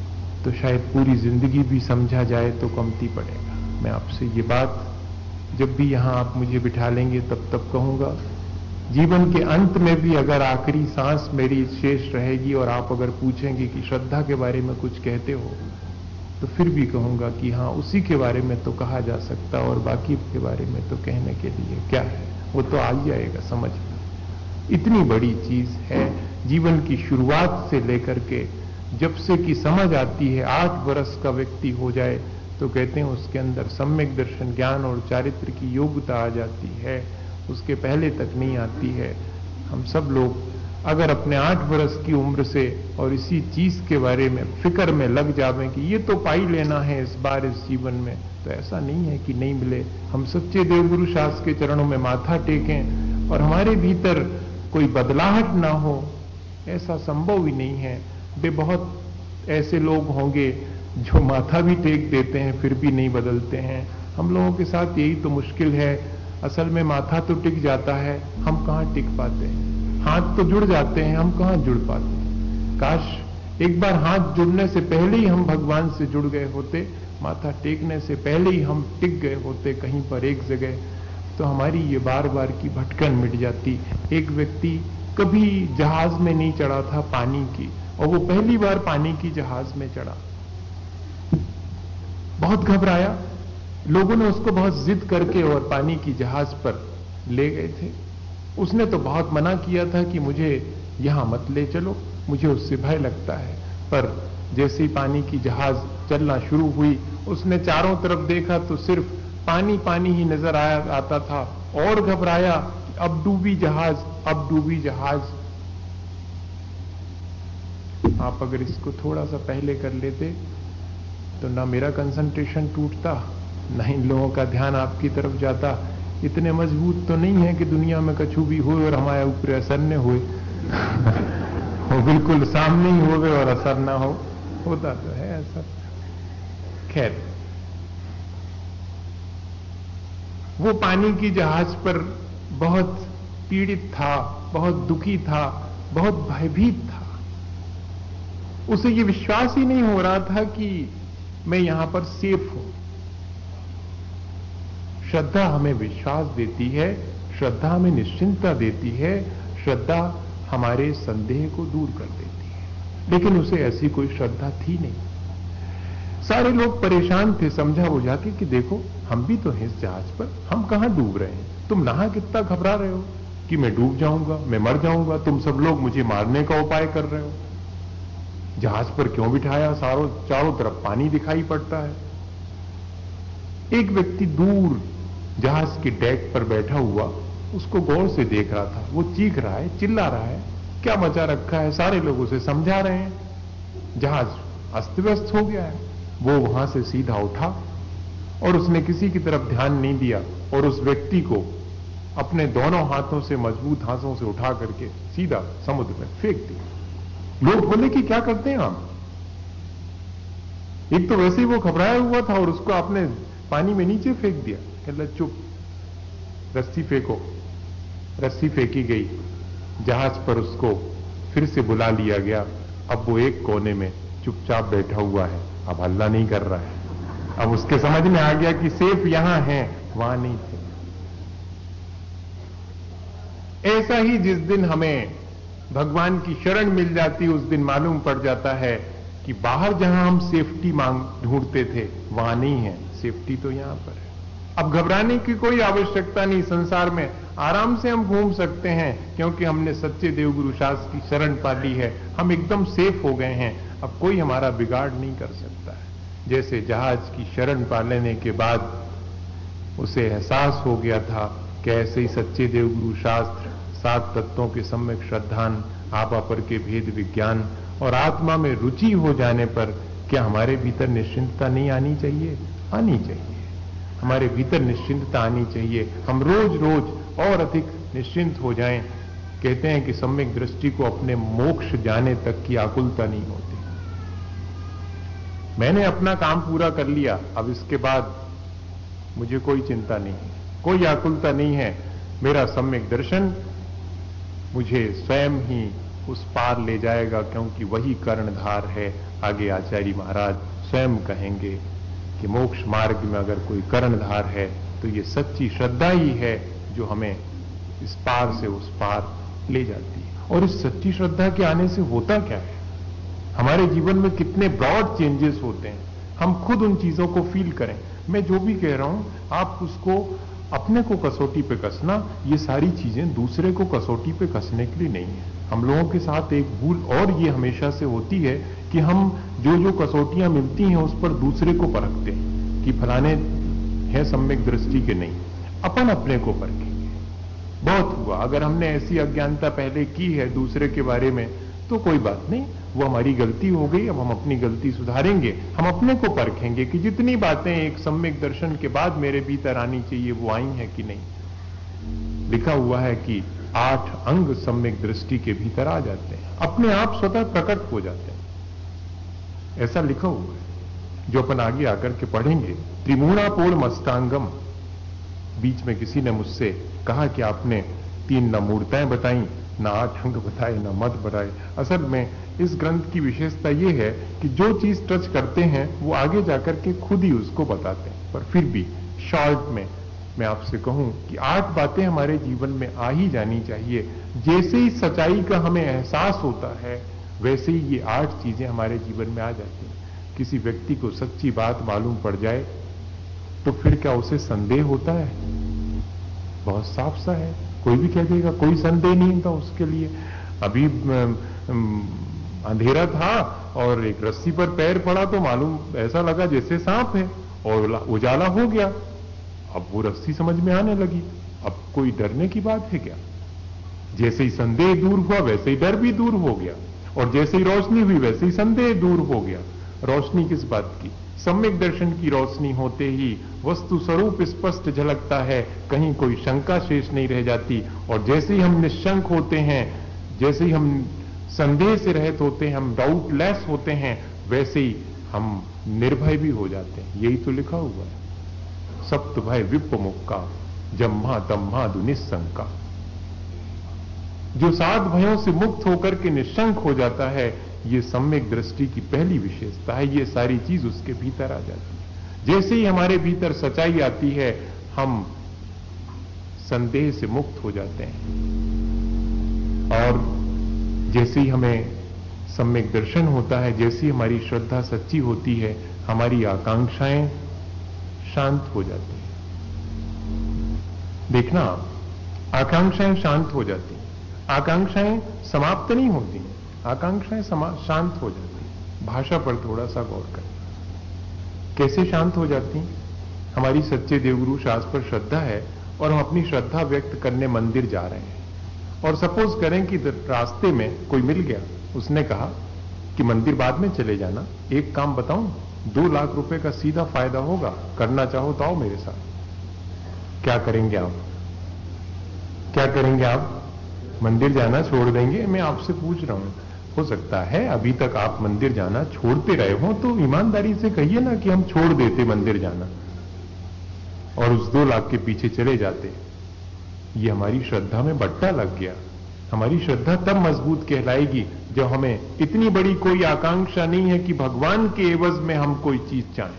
तो शायद पूरी जिंदगी भी समझा जाए तो कमती पड़ेगा। मैं आपसे ये बात जब भी यहां आप मुझे बिठा लेंगे तब तब कहूंगा। जीवन के अंत में भी अगर आखिरी सांस मेरी शेष रहेगी और आप अगर पूछेंगे कि श्रद्धा के बारे में कुछ कहते हो, तो फिर भी कहूंगा कि हाँ, उसी के बारे में तो कहा जा सकता, और बाकी के बारे में तो कहने के लिए क्या है, वो तो आ ही जाएगा समझ में। इतनी बड़ी चीज है जीवन की शुरुआत से लेकर के जब से कि समझ आती है, आठ वर्ष का व्यक्ति हो जाए तो कहते हैं उसके अंदर सम्यक दर्शन, ज्ञान और चारित्र की योग्यता आ जाती है, उसके पहले तक नहीं आती है। हम सब लोग अगर अपने आठ वर्ष की उम्र से और इसी चीज के बारे में फिक्र में लग जावें कि ये तो पाई लेना है इस बार इस जीवन में, तो ऐसा नहीं है कि नहीं मिले। हम सच्चे देवगुरु शास्त्र के चरणों में माथा टेकें और हमारे भीतर कोई बदलाहट ना हो, ऐसा संभव ही नहीं है। वे बहुत ऐसे लोग होंगे जो माथा भी टेक देते हैं फिर भी नहीं बदलते हैं। हम लोगों के साथ यही तो मुश्किल है। असल में माथा तो टिक जाता है, हम कहां टिक पाते हैं। हाथ तो जुड़ जाते हैं, हम कहां जुड़ पाते हैं। काश एक बार हाथ जुड़ने से पहले ही हम भगवान से जुड़ गए होते, माथा टेकने से पहले ही हम टिक गए होते कहीं पर एक जगह, तो हमारी ये बार बार की भटकन मिट जाती। एक व्यक्ति कभी जहाज में नहीं चढ़ा था पानी की, और वो पहली बार पानी की जहाज में चढ़ा, बहुत घबराया। लोगों ने उसको बहुत जिद करके और पानी की जहाज पर ले गए थे। उसने तो बहुत मना किया था कि मुझे यहां मत ले चलो, मुझे उससे भय लगता है। पर जैसे ही पानी की जहाज चलना शुरू हुई, उसने चारों तरफ देखा तो सिर्फ पानी पानी ही नजर आया आता था, और घबराया कि अब डूबी जहाज, अब डूबी जहाज। आप अगर इसको थोड़ा सा पहले कर लेते तो ना मेरा कंसंट्रेशन टूटता, ना इन लोगों का ध्यान आपकी तरफ जाता। इतने मजबूत तो नहीं है कि दुनिया में कछु भी हुए और हमारे ऊपर असर न हुए। वो बिल्कुल सामने ही होवे और असर ना हो, होता तो है ऐसा। खैर, वो पानी की जहाज पर बहुत पीड़ित था, बहुत दुखी था, बहुत भयभीत था। उसे ये विश्वास ही नहीं हो रहा था कि मैं यहां पर सेफ हूं। श्रद्धा हमें विश्वास देती है, श्रद्धा हमें निश्चिंतता देती है, श्रद्धा हमारे संदेह को दूर कर देती है। लेकिन उसे ऐसी कोई श्रद्धा थी नहीं। सारे लोग परेशान थे समझा बुझा के कि देखो हम भी तो हैं इस जहाज पर, हम कहां डूब रहे हैं, तुम नहा कितना घबरा रहे हो कि मैं डूब जाऊंगा, मैं मर जाऊंगा, तुम सब लोग मुझे मारने का उपाय कर रहे हो। जहाज पर क्यों बिठाया, सारों चारों तरफ पानी दिखाई पड़ता है। एक व्यक्ति दूर जहाज के डेक पर बैठा हुआ उसको गौर से देख रहा था। वो चीख रहा है, चिल्ला रहा है, क्या मचा रखा है, सारे लोग उसे समझा रहे हैं। जहाज अस्त व्यस्त हो गया है। वो वहां से सीधा उठा और उसने किसी की तरफ ध्यान नहीं दिया और उस व्यक्ति को अपने दोनों हाथों से, मजबूत हाथों से उठा करके सीधा समुद्र में फेंक दिया। लोग बोले कि क्या करते हैं आप? एक तो वैसे ही वो घबराया हुआ था और उसको आपने पानी में नीचे फेंक दिया। कहला चुप, रस्सी फेंको। रस्सी फेंकी गई, जहाज पर उसको फिर से बुला लिया गया। अब वो एक कोने में चुपचाप बैठा हुआ है, अब हल्ला नहीं कर रहा है। अब उसके समझ में आ गया कि सेफ यहां है, वहां नहीं थे। ऐसा ही जिस दिन हमें भगवान की शरण मिल जाती, उस दिन मालूम पड़ जाता है कि बाहर जहां हम सेफ्टी मांग ढूंढते थे वहां नहीं है, सेफ्टी तो यहां पर है। अब घबराने की कोई आवश्यकता नहीं, संसार में आराम से हम घूम सकते हैं क्योंकि हमने सच्चे देवगुरु शास्त्र की शरण पा ली है। हम एकदम सेफ हो गए हैं, अब कोई हमारा बिगाड़ नहीं कर सकता है। जैसे जहाज की शरण पा लेने के बाद उसे एहसास हो गया था कि ऐसे ही सच्चे देवगुरु शास्त्र, सात तत्वों के सम्यक श्रद्धान, आपा पर के भेद विज्ञान और आत्मा में रुचि हो जाने पर क्या हमारे भीतर निश्चिंतता नहीं आनी चाहिए? आनी चाहिए। हमारे भीतर निश्चिंतता आनी चाहिए। हम रोज रोज और अधिक निश्चिंत हो जाएं। कहते हैं कि सम्यक दृष्टि को अपने मोक्ष जाने तक की आकुलता नहीं होती। मैंने अपना काम पूरा कर लिया, अब इसके बाद मुझे कोई चिंता नहीं है, कोई आकुलता नहीं है। मेरा सम्यक दर्शन मुझे स्वयं ही उस पार ले जाएगा, क्योंकि वही कर्णधार है। आगे आचार्य महाराज स्वयं कहेंगे कि मोक्ष मार्ग में अगर कोई कर्णधार है तो ये सच्ची श्रद्धा ही है जो हमें इस पार से उस पार ले जाती है। और इस सच्ची श्रद्धा के आने से होता क्या है, हमारे जीवन में कितने ब्रॉड चेंजेस होते हैं, हम खुद उन चीजों को फील करें। मैं जो भी कह रहा हूं आप उसको अपने को कसौटी पे कसना, ये सारी चीजें दूसरे को कसौटी पे कसने के लिए नहीं है। हम लोगों के साथ एक भूल और ये हमेशा से होती है कि हम जो जो कसौटियां मिलती हैं उस पर दूसरे को परखते हैं कि फलाने है सम्यक दृष्टि के, नहीं, अपन अपने को परखेंगे। बहुत हुआ, अगर हमने ऐसी अज्ञानता पहले की है दूसरे के बारे में तो कोई बात नहीं, वो हमारी गलती हो गई, अब हम अपनी गलती सुधारेंगे। हम अपने को परखेंगे कि जितनी बातें एक सम्यक दर्शन के बाद मेरे भीतर आनी चाहिए वो आई हैं कि नहीं। लिखा हुआ है कि आठ अंग सम्यक दृष्टि के भीतर आ जाते हैं, अपने आप स्वतः प्रकट हो जाते हैं, ऐसा लिखा हुआ है, जो अपन आगे आकर के पढ़ेंगे। त्रिमूणापूर्ण मस्तांगम, बीच में किसी ने मुझसे कहा कि आपने तीन न मूर्ताएं बताई, न आठ अंग बताए, न मत बताए। असल में इस ग्रंथ की विशेषता यह है कि जो चीज टच करते हैं वो आगे जाकर के खुद ही उसको बताते हैं। पर फिर भी शॉर्ट में मैं आपसे कहूं कि आठ बातें हमारे जीवन में आ ही जानी चाहिए। जैसे ही सच्चाई का हमें एहसास होता है वैसे ही ये आठ चीजें हमारे जीवन में आ जाती हैं। किसी व्यक्ति को सच्ची बात मालूम पड़ जाए तो फिर क्या उसे संदेह होता है? बहुत साफ सा है, कोई भी कह देगा, कोई संदेह नहीं था उसके लिए। अभी अंधेरा था और एक रस्सी पर पैर पड़ा तो मालूम ऐसा लगा जैसे सांप है, और उजाला हो गया, अब वो रस्सी समझ में आने लगी। अब कोई डरने की बात है क्या? जैसे ही संदेह दूर हुआ वैसे ही डर भी दूर हो गया, और जैसे ही रोशनी हुई वैसे ही संदेह दूर हो गया। रोशनी किस बात की? सम्यक दर्शन की रोशनी होते ही वस्तु स्वरूप स्पष्ट झलकता है, कहीं कोई शंका शेष नहीं रह जाती। और जैसे ही हम निशंक होते हैं, जैसे ही हम संदेह से रहित होते हैं, हम डाउटलेस होते हैं, वैसे ही हम निर्भय भी हो जाते हैं। यही तो लिखा हुआ है, सप्त भय विप्प मुक्का जम्मा तम्मा दु निशंका। जो सात भयों से मुक्त होकर के निशंक हो जाता है, ये सम्यक दृष्टि की पहली विशेषता है। ये सारी चीज उसके भीतर आ जाती है। जैसे ही हमारे भीतर सच्चाई आती है हम संदेह से मुक्त हो जाते हैं, और जैसे ही हमें सम्यक दर्शन होता है, जैसे ही हमारी श्रद्धा सच्ची होती है, हमारी आकांक्षाएं शांत हो जाती हैं। देखना, आकांक्षाएं शांत हो जाती हैं, आकांक्षाएं समाप्त नहीं होती, आकांक्षाएं शांत हो जाती हैं। भाषा पर थोड़ा सा गौर करें, कैसे शांत हो जाती हैं? हमारी सच्चे देवगुरु शास्त्र पर श्रद्धा है और हम अपनी श्रद्धा व्यक्त करने मंदिर जा रहे हैं, और सपोज करें कि रास्ते में कोई मिल गया, उसने कहा कि मंदिर बाद में चले जाना, एक काम बताऊं, दो लाख रुपए का सीधा फायदा होगा, करना चाहो तो आओ मेरे साथ। क्या करेंगे आप? क्या करेंगे आप? मंदिर जाना छोड़ देंगे? मैं आपसे पूछ रहा हूं, हो सकता है अभी तक आप मंदिर जाना छोड़ते रहे हो, तो ईमानदारी से कहिए ना कि हम छोड़ देते मंदिर जाना और उस दो लाख के पीछे चले जाते। ये हमारी श्रद्धा में बट्टा लग गया। हमारी श्रद्धा तब मजबूत कहलाएगी जब हमें इतनी बड़ी कोई आकांक्षा नहीं है कि भगवान के एवज में हम कोई चीज चाहें।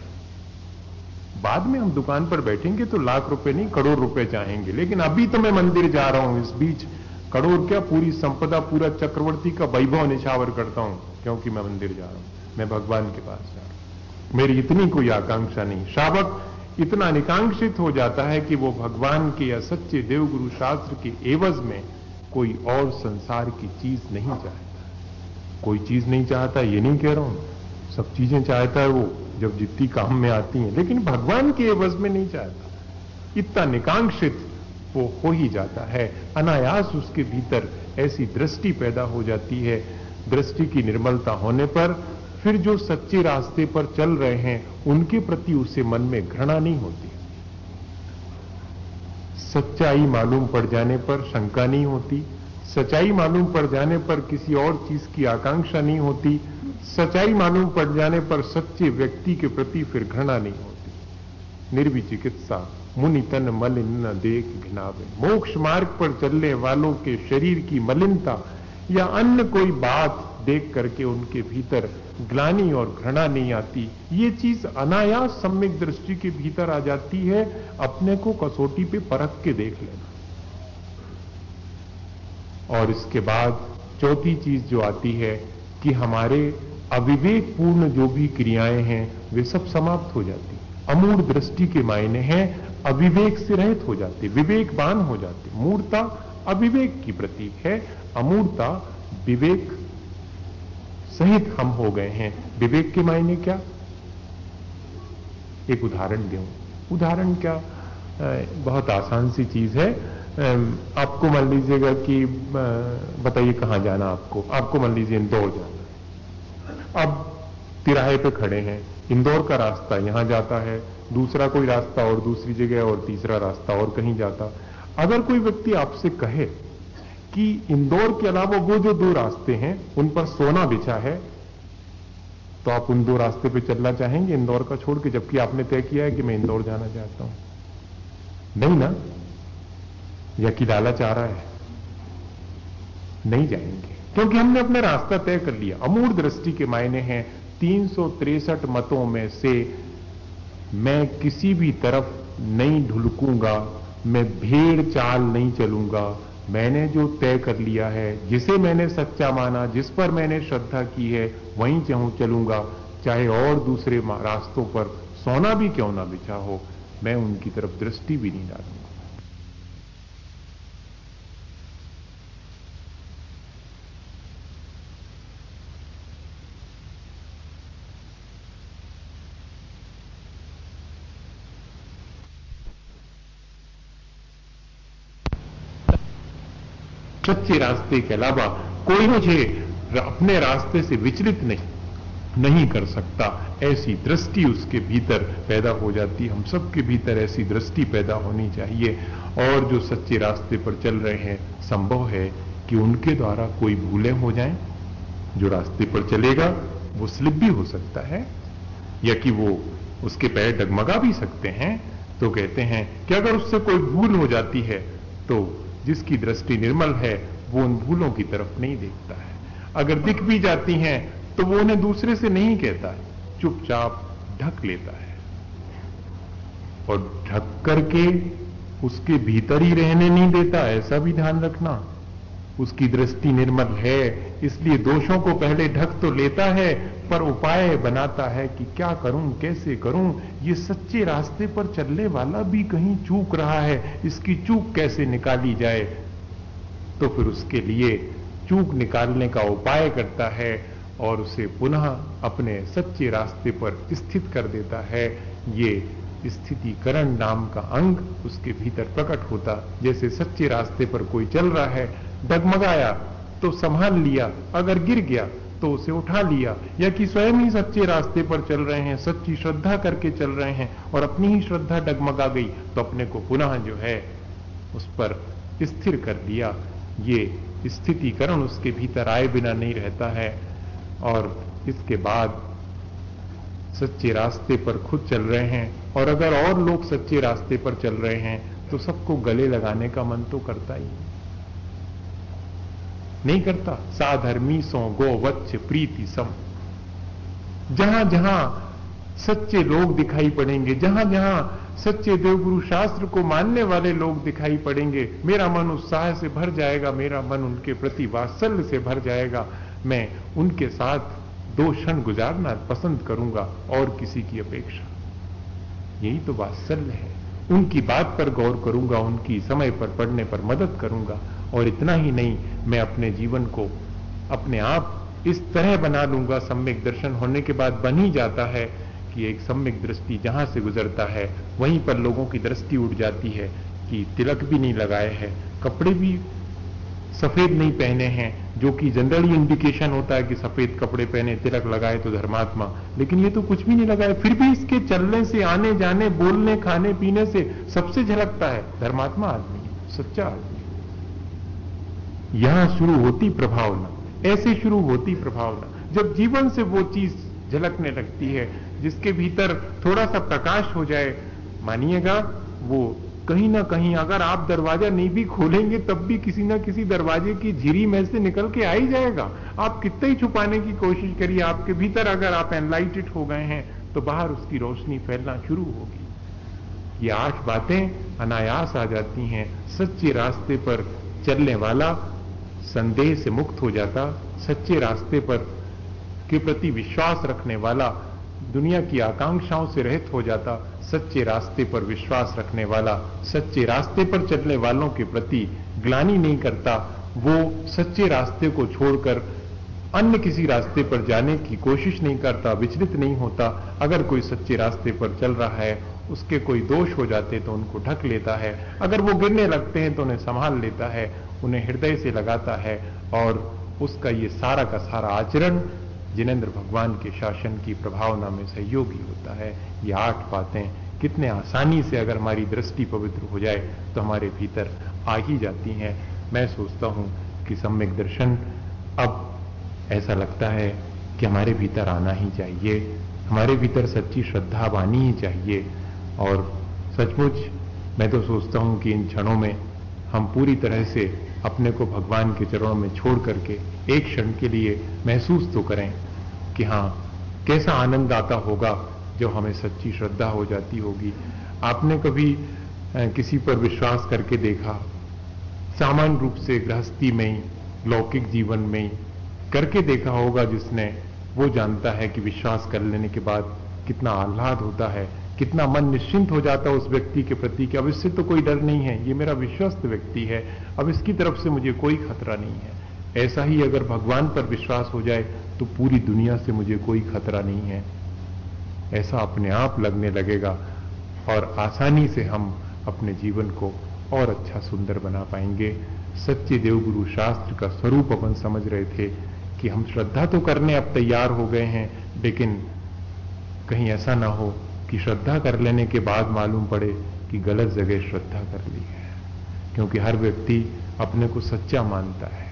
बाद में हम दुकान पर बैठेंगे तो लाख रुपए नहीं करोड़ रुपए चाहेंगे, लेकिन अभी तो मैं मंदिर जा रहा हूं, इस बीच करोड़ क्या पूरी संपदा, पूरा चक्रवर्ती का वैभव निछावर करता हूं, क्योंकि मैं मंदिर जा रहा हूं, मैं भगवान के पास जा रहा हूं। मेरी इतनी कोई आकांक्षा नहीं। श्रावक इतना निकांक्षित हो जाता है कि वो भगवान के या सच्चे देवगुरु शास्त्र के एवज में कोई और संसार की चीज नहीं चाहता। कोई चीज नहीं चाहता ये नहीं कह रहा हूं, सब चीजें चाहता है वो जब जितनी काम में आती हैं, लेकिन भगवान के एवज में नहीं चाहता। इतना निकांक्षित वो हो ही जाता है। अनायास उसके भीतर ऐसी दृष्टि पैदा हो जाती है। दृष्टि की निर्मलता होने पर फिर जो सच्चे रास्ते पर चल रहे हैं उनके प्रति उसे मन में घृणा नहीं होती। सच्चाई मालूम पड़ जाने पर शंका नहीं होती, सच्चाई मालूम पड़ जाने पर किसी और चीज की आकांक्षा नहीं होती, सच्चाई मालूम पड़ जाने पर सच्चे व्यक्ति के प्रति फिर घृणा नहीं होती। निर्विचिकित्सा मुनि तन मलिन न देख घिनावे। मोक्ष मार्ग पर चलने वालों के शरीर की मलिनता या अन्य कोई बात देख करके उनके भीतर ग्लानि और घृणा नहीं आती। ये चीज अनायास सम्यक दृष्टि के भीतर आ जाती है। अपने को कसौटी पे परख के देख लेना। और इसके बाद चौथी चीज जो आती है कि हमारे अविवेकपूर्ण जो भी क्रियाएं हैं वे सब समाप्त हो जाती। अमूढ़ दृष्टि के मायने हैं अविवेक से रहित हो जाते, विवेकवान हो जाते। मूढ़ता अविवेक की प्रतीक है, अमूढ़ता विवेक सहित हम हो गए हैं। विवेक के मायने क्या? एक उदाहरण दूं। उदाहरण क्या? बहुत आसान सी चीज है। आपको मान लीजिएगा कि बताइए कहां जाना आपको आपको मान लीजिए इंदौर जाना। अब तिराहे पे खड़े हैं, इंदौर का रास्ता यहां जाता है, दूसरा कोई रास्ता और दूसरी जगह, और तीसरा रास्ता और कहीं जाता। अगर कोई व्यक्ति आपसे कहे कि इंदौर के अलावा वो जो दो रास्ते हैं उन पर सोना बिछा है, तो आप उन दो रास्ते पे चलना चाहेंगे इंदौर का छोड़ के, जबकि आपने तय किया है कि मैं इंदौर जाना चाहता हूं? नहीं ना? या कि लालच आ रहा है? नहीं जाएंगे, क्योंकि हमने अपना रास्ता तय कर लिया। अमूढ़ दृष्टि के मायने हैं तीन सौ तिरसठ मतों में से मैं किसी भी तरफ नहीं ढुलकूंगा, मैं भेड़ चाल नहीं चलूंगा। मैंने जो तय कर लिया है, जिसे मैंने सच्चा माना, जिस पर मैंने श्रद्धा की है, वहीं चाहूं चलूंगा, चाहे और दूसरे रास्तों पर सोना भी क्यों ना बिछा हो, मैं उनकी तरफ दृष्टि भी नहीं डालूंगा। सच्चे रास्ते के अलावा कोई मुझे अपने रास्ते से विचलित नहीं नहीं कर सकता, ऐसी दृष्टि उसके भीतर पैदा हो जाती। हम सबके भीतर ऐसी दृष्टि पैदा होनी चाहिए। और जो सच्चे रास्ते पर चल रहे हैं, संभव है कि उनके द्वारा कोई भूलें हो जाएं। जो रास्ते पर चलेगा वो स्लिप भी हो सकता है, या कि वो उसके पैर डगमगा भी सकते हैं। तो कहते हैं कि अगर उससे कोई भूल हो जाती है तो जिसकी दृष्टि निर्मल है वो उन भूलों की तरफ नहीं देखता है। अगर दिख भी जाती हैं तो वो उन्हें दूसरे से नहीं कहता है, चुपचाप ढक लेता है। और ढक करके उसके भीतर ही रहने नहीं देता, ऐसा भी ध्यान रखना। उसकी दृष्टि निर्मल है, इसलिए दोषों को पहले ढक तो लेता है, पर उपाय बनाता है कि क्या करूं, कैसे करूं। ये सच्चे रास्ते पर चलने वाला भी कहीं चूक रहा है, इसकी चूक कैसे निकाली जाए। तो फिर उसके लिए चूक निकालने का उपाय करता है और उसे पुनः अपने सच्चे रास्ते पर स्थित कर देता है। ये स्थितिकरण नाम का अंग उसके भीतर प्रकट होता। जैसे सच्चे रास्ते पर कोई चल रहा है, डगमगाया तो संभाल लिया, अगर गिर गया तो उसे उठा लिया। या कि स्वयं ही सच्चे रास्ते पर चल रहे हैं, सच्ची श्रद्धा करके चल रहे हैं और अपनी ही श्रद्धा डगमगा गई तो अपने को पुनः जो है उस पर स्थिर कर दिया। ये स्थितिकरण उसके भीतर आए बिना नहीं रहता है। और इसके बाद सच्चे रास्ते पर खुद चल रहे हैं, और अगर और लोग सच्चे रास्ते पर चल रहे हैं तो सबको गले लगाने का मन तो करता ही नहीं करता। साधर्मी सो गो वच्छ प्रीति सम। जहां जहां सच्चे लोग दिखाई पड़ेंगे, जहां जहां सच्चे देवगुरु शास्त्र को मानने वाले लोग दिखाई पड़ेंगे, मेरा मन उत्साह से भर जाएगा, मेरा मन उनके प्रति वात्सल्य से भर जाएगा। मैं उनके साथ दो क्षण गुजारना पसंद करूंगा और किसी की अपेक्षा। यही तो वात्सल्य है। उनकी बात पर गौर करूंगा, उनकी समय पर पढ़ने पर मदद करूंगा। और इतना ही नहीं, मैं अपने जीवन को अपने आप इस तरह बना लूंगा, सम्यक दर्शन होने के बाद बन ही जाता है कि एक सम्यक दृष्टि जहां से गुजरता है वहीं पर लोगों की दृष्टि उठ जाती है कि तिलक भी नहीं लगाए हैं, कपड़े भी सफेद नहीं पहने हैं, जो कि जनरली इंडिकेशन होता है कि सफेद कपड़े पहने, तिलक लगाए तो धर्मात्मा। लेकिन ये तो कुछ भी नहीं लगाए, फिर भी इसके चलने से, आने जाने, बोलने, खाने पीने से सबसे झलकता है धर्मात्मा आदमी, सच्चा आदमी। यहां शुरू होती प्रभावना, ऐसे शुरू होती प्रभावना। जब जीवन से वो चीज झलकने लगती है जिसके भीतर थोड़ा सा प्रकाश हो जाए, मानिएगा वो कहीं ना कहीं अगर आप दरवाजा नहीं भी खोलेंगे तब भी किसी ना किसी दरवाजे की झिरी में से निकल के आ ही जाएगा। आप कितना ही छुपाने की कोशिश करिए, आपके भीतर अगर आप एनलाइटेड हो गए हैं तो बाहर उसकी रोशनी फैलना शुरू होगी। ये आठ बातें अनायास आ जाती हैं। सच्चे रास्ते पर चलने वाला संदेह से मुक्त हो जाता, सच्चे रास्ते पर के प्रति विश्वास रखने वाला दुनिया की आकांक्षाओं से रहित हो जाता, सच्चे रास्ते पर विश्वास रखने वाला सच्चे रास्ते पर चलने वालों के प्रति ग्लानि नहीं करता, वो सच्चे रास्ते को छोड़कर अन्य किसी रास्ते पर जाने की कोशिश नहीं करता, विचलित नहीं होता। अगर कोई सच्चे रास्ते पर चल रहा है, उसके कोई दोष हो जाते तो उनको ढक लेता है, अगर वो गिरने लगते हैं तो उन्हें संभाल लेता है, उन्हें हृदय से लगाता है और उसका ये सारा का सारा आचरण जिनेंद्र भगवान के शासन की प्रभावना में सहयोगी होता है। ये आठ बातें कितने आसानी से अगर हमारी दृष्टि पवित्र हो जाए तो हमारे भीतर आ ही जाती हैं। मैं सोचता हूं कि सम्यक दर्शन अब ऐसा लगता है कि हमारे भीतर आना ही चाहिए, हमारे भीतर सच्ची श्रद्धा आनी ही चाहिए। और सचमुच मैं तो सोचता हूं कि इन क्षणों में हम पूरी तरह से अपने को भगवान के चरणों में छोड़ करके एक क्षण के लिए महसूस तो करें कि हाँ, कैसा आनंद आता होगा जो हमें सच्ची श्रद्धा हो जाती होगी। आपने कभी किसी पर विश्वास करके देखा, सामान्य रूप से गृहस्थी में ही, लौकिक जीवन में ही करके देखा होगा जिसने, वो जानता है कि विश्वास कर लेने के बाद कितना आह्लाद होता है, कितना मन निश्चिंत हो जाता है उस व्यक्ति के प्रति कि अब इससे तो कोई डर नहीं है, ये मेरा विश्वस्त व्यक्ति है, अब इसकी तरफ से मुझे कोई खतरा नहीं है। ऐसा ही अगर भगवान पर विश्वास हो जाए तो पूरी दुनिया से मुझे कोई खतरा नहीं है, ऐसा अपने आप लगने लगेगा और आसानी से हम अपने जीवन को और अच्छा सुंदर बना पाएंगे। सच्चे देवगुरु शास्त्र का स्वरूप अपन समझ रहे थे कि हम श्रद्धा तो करने अब तैयार हो गए हैं, लेकिन कहीं ऐसा ना हो कि श्रद्धा कर लेने के बाद मालूम पड़े कि गलत जगह श्रद्धा कर ली है, क्योंकि हर व्यक्ति अपने को सच्चा मानता है।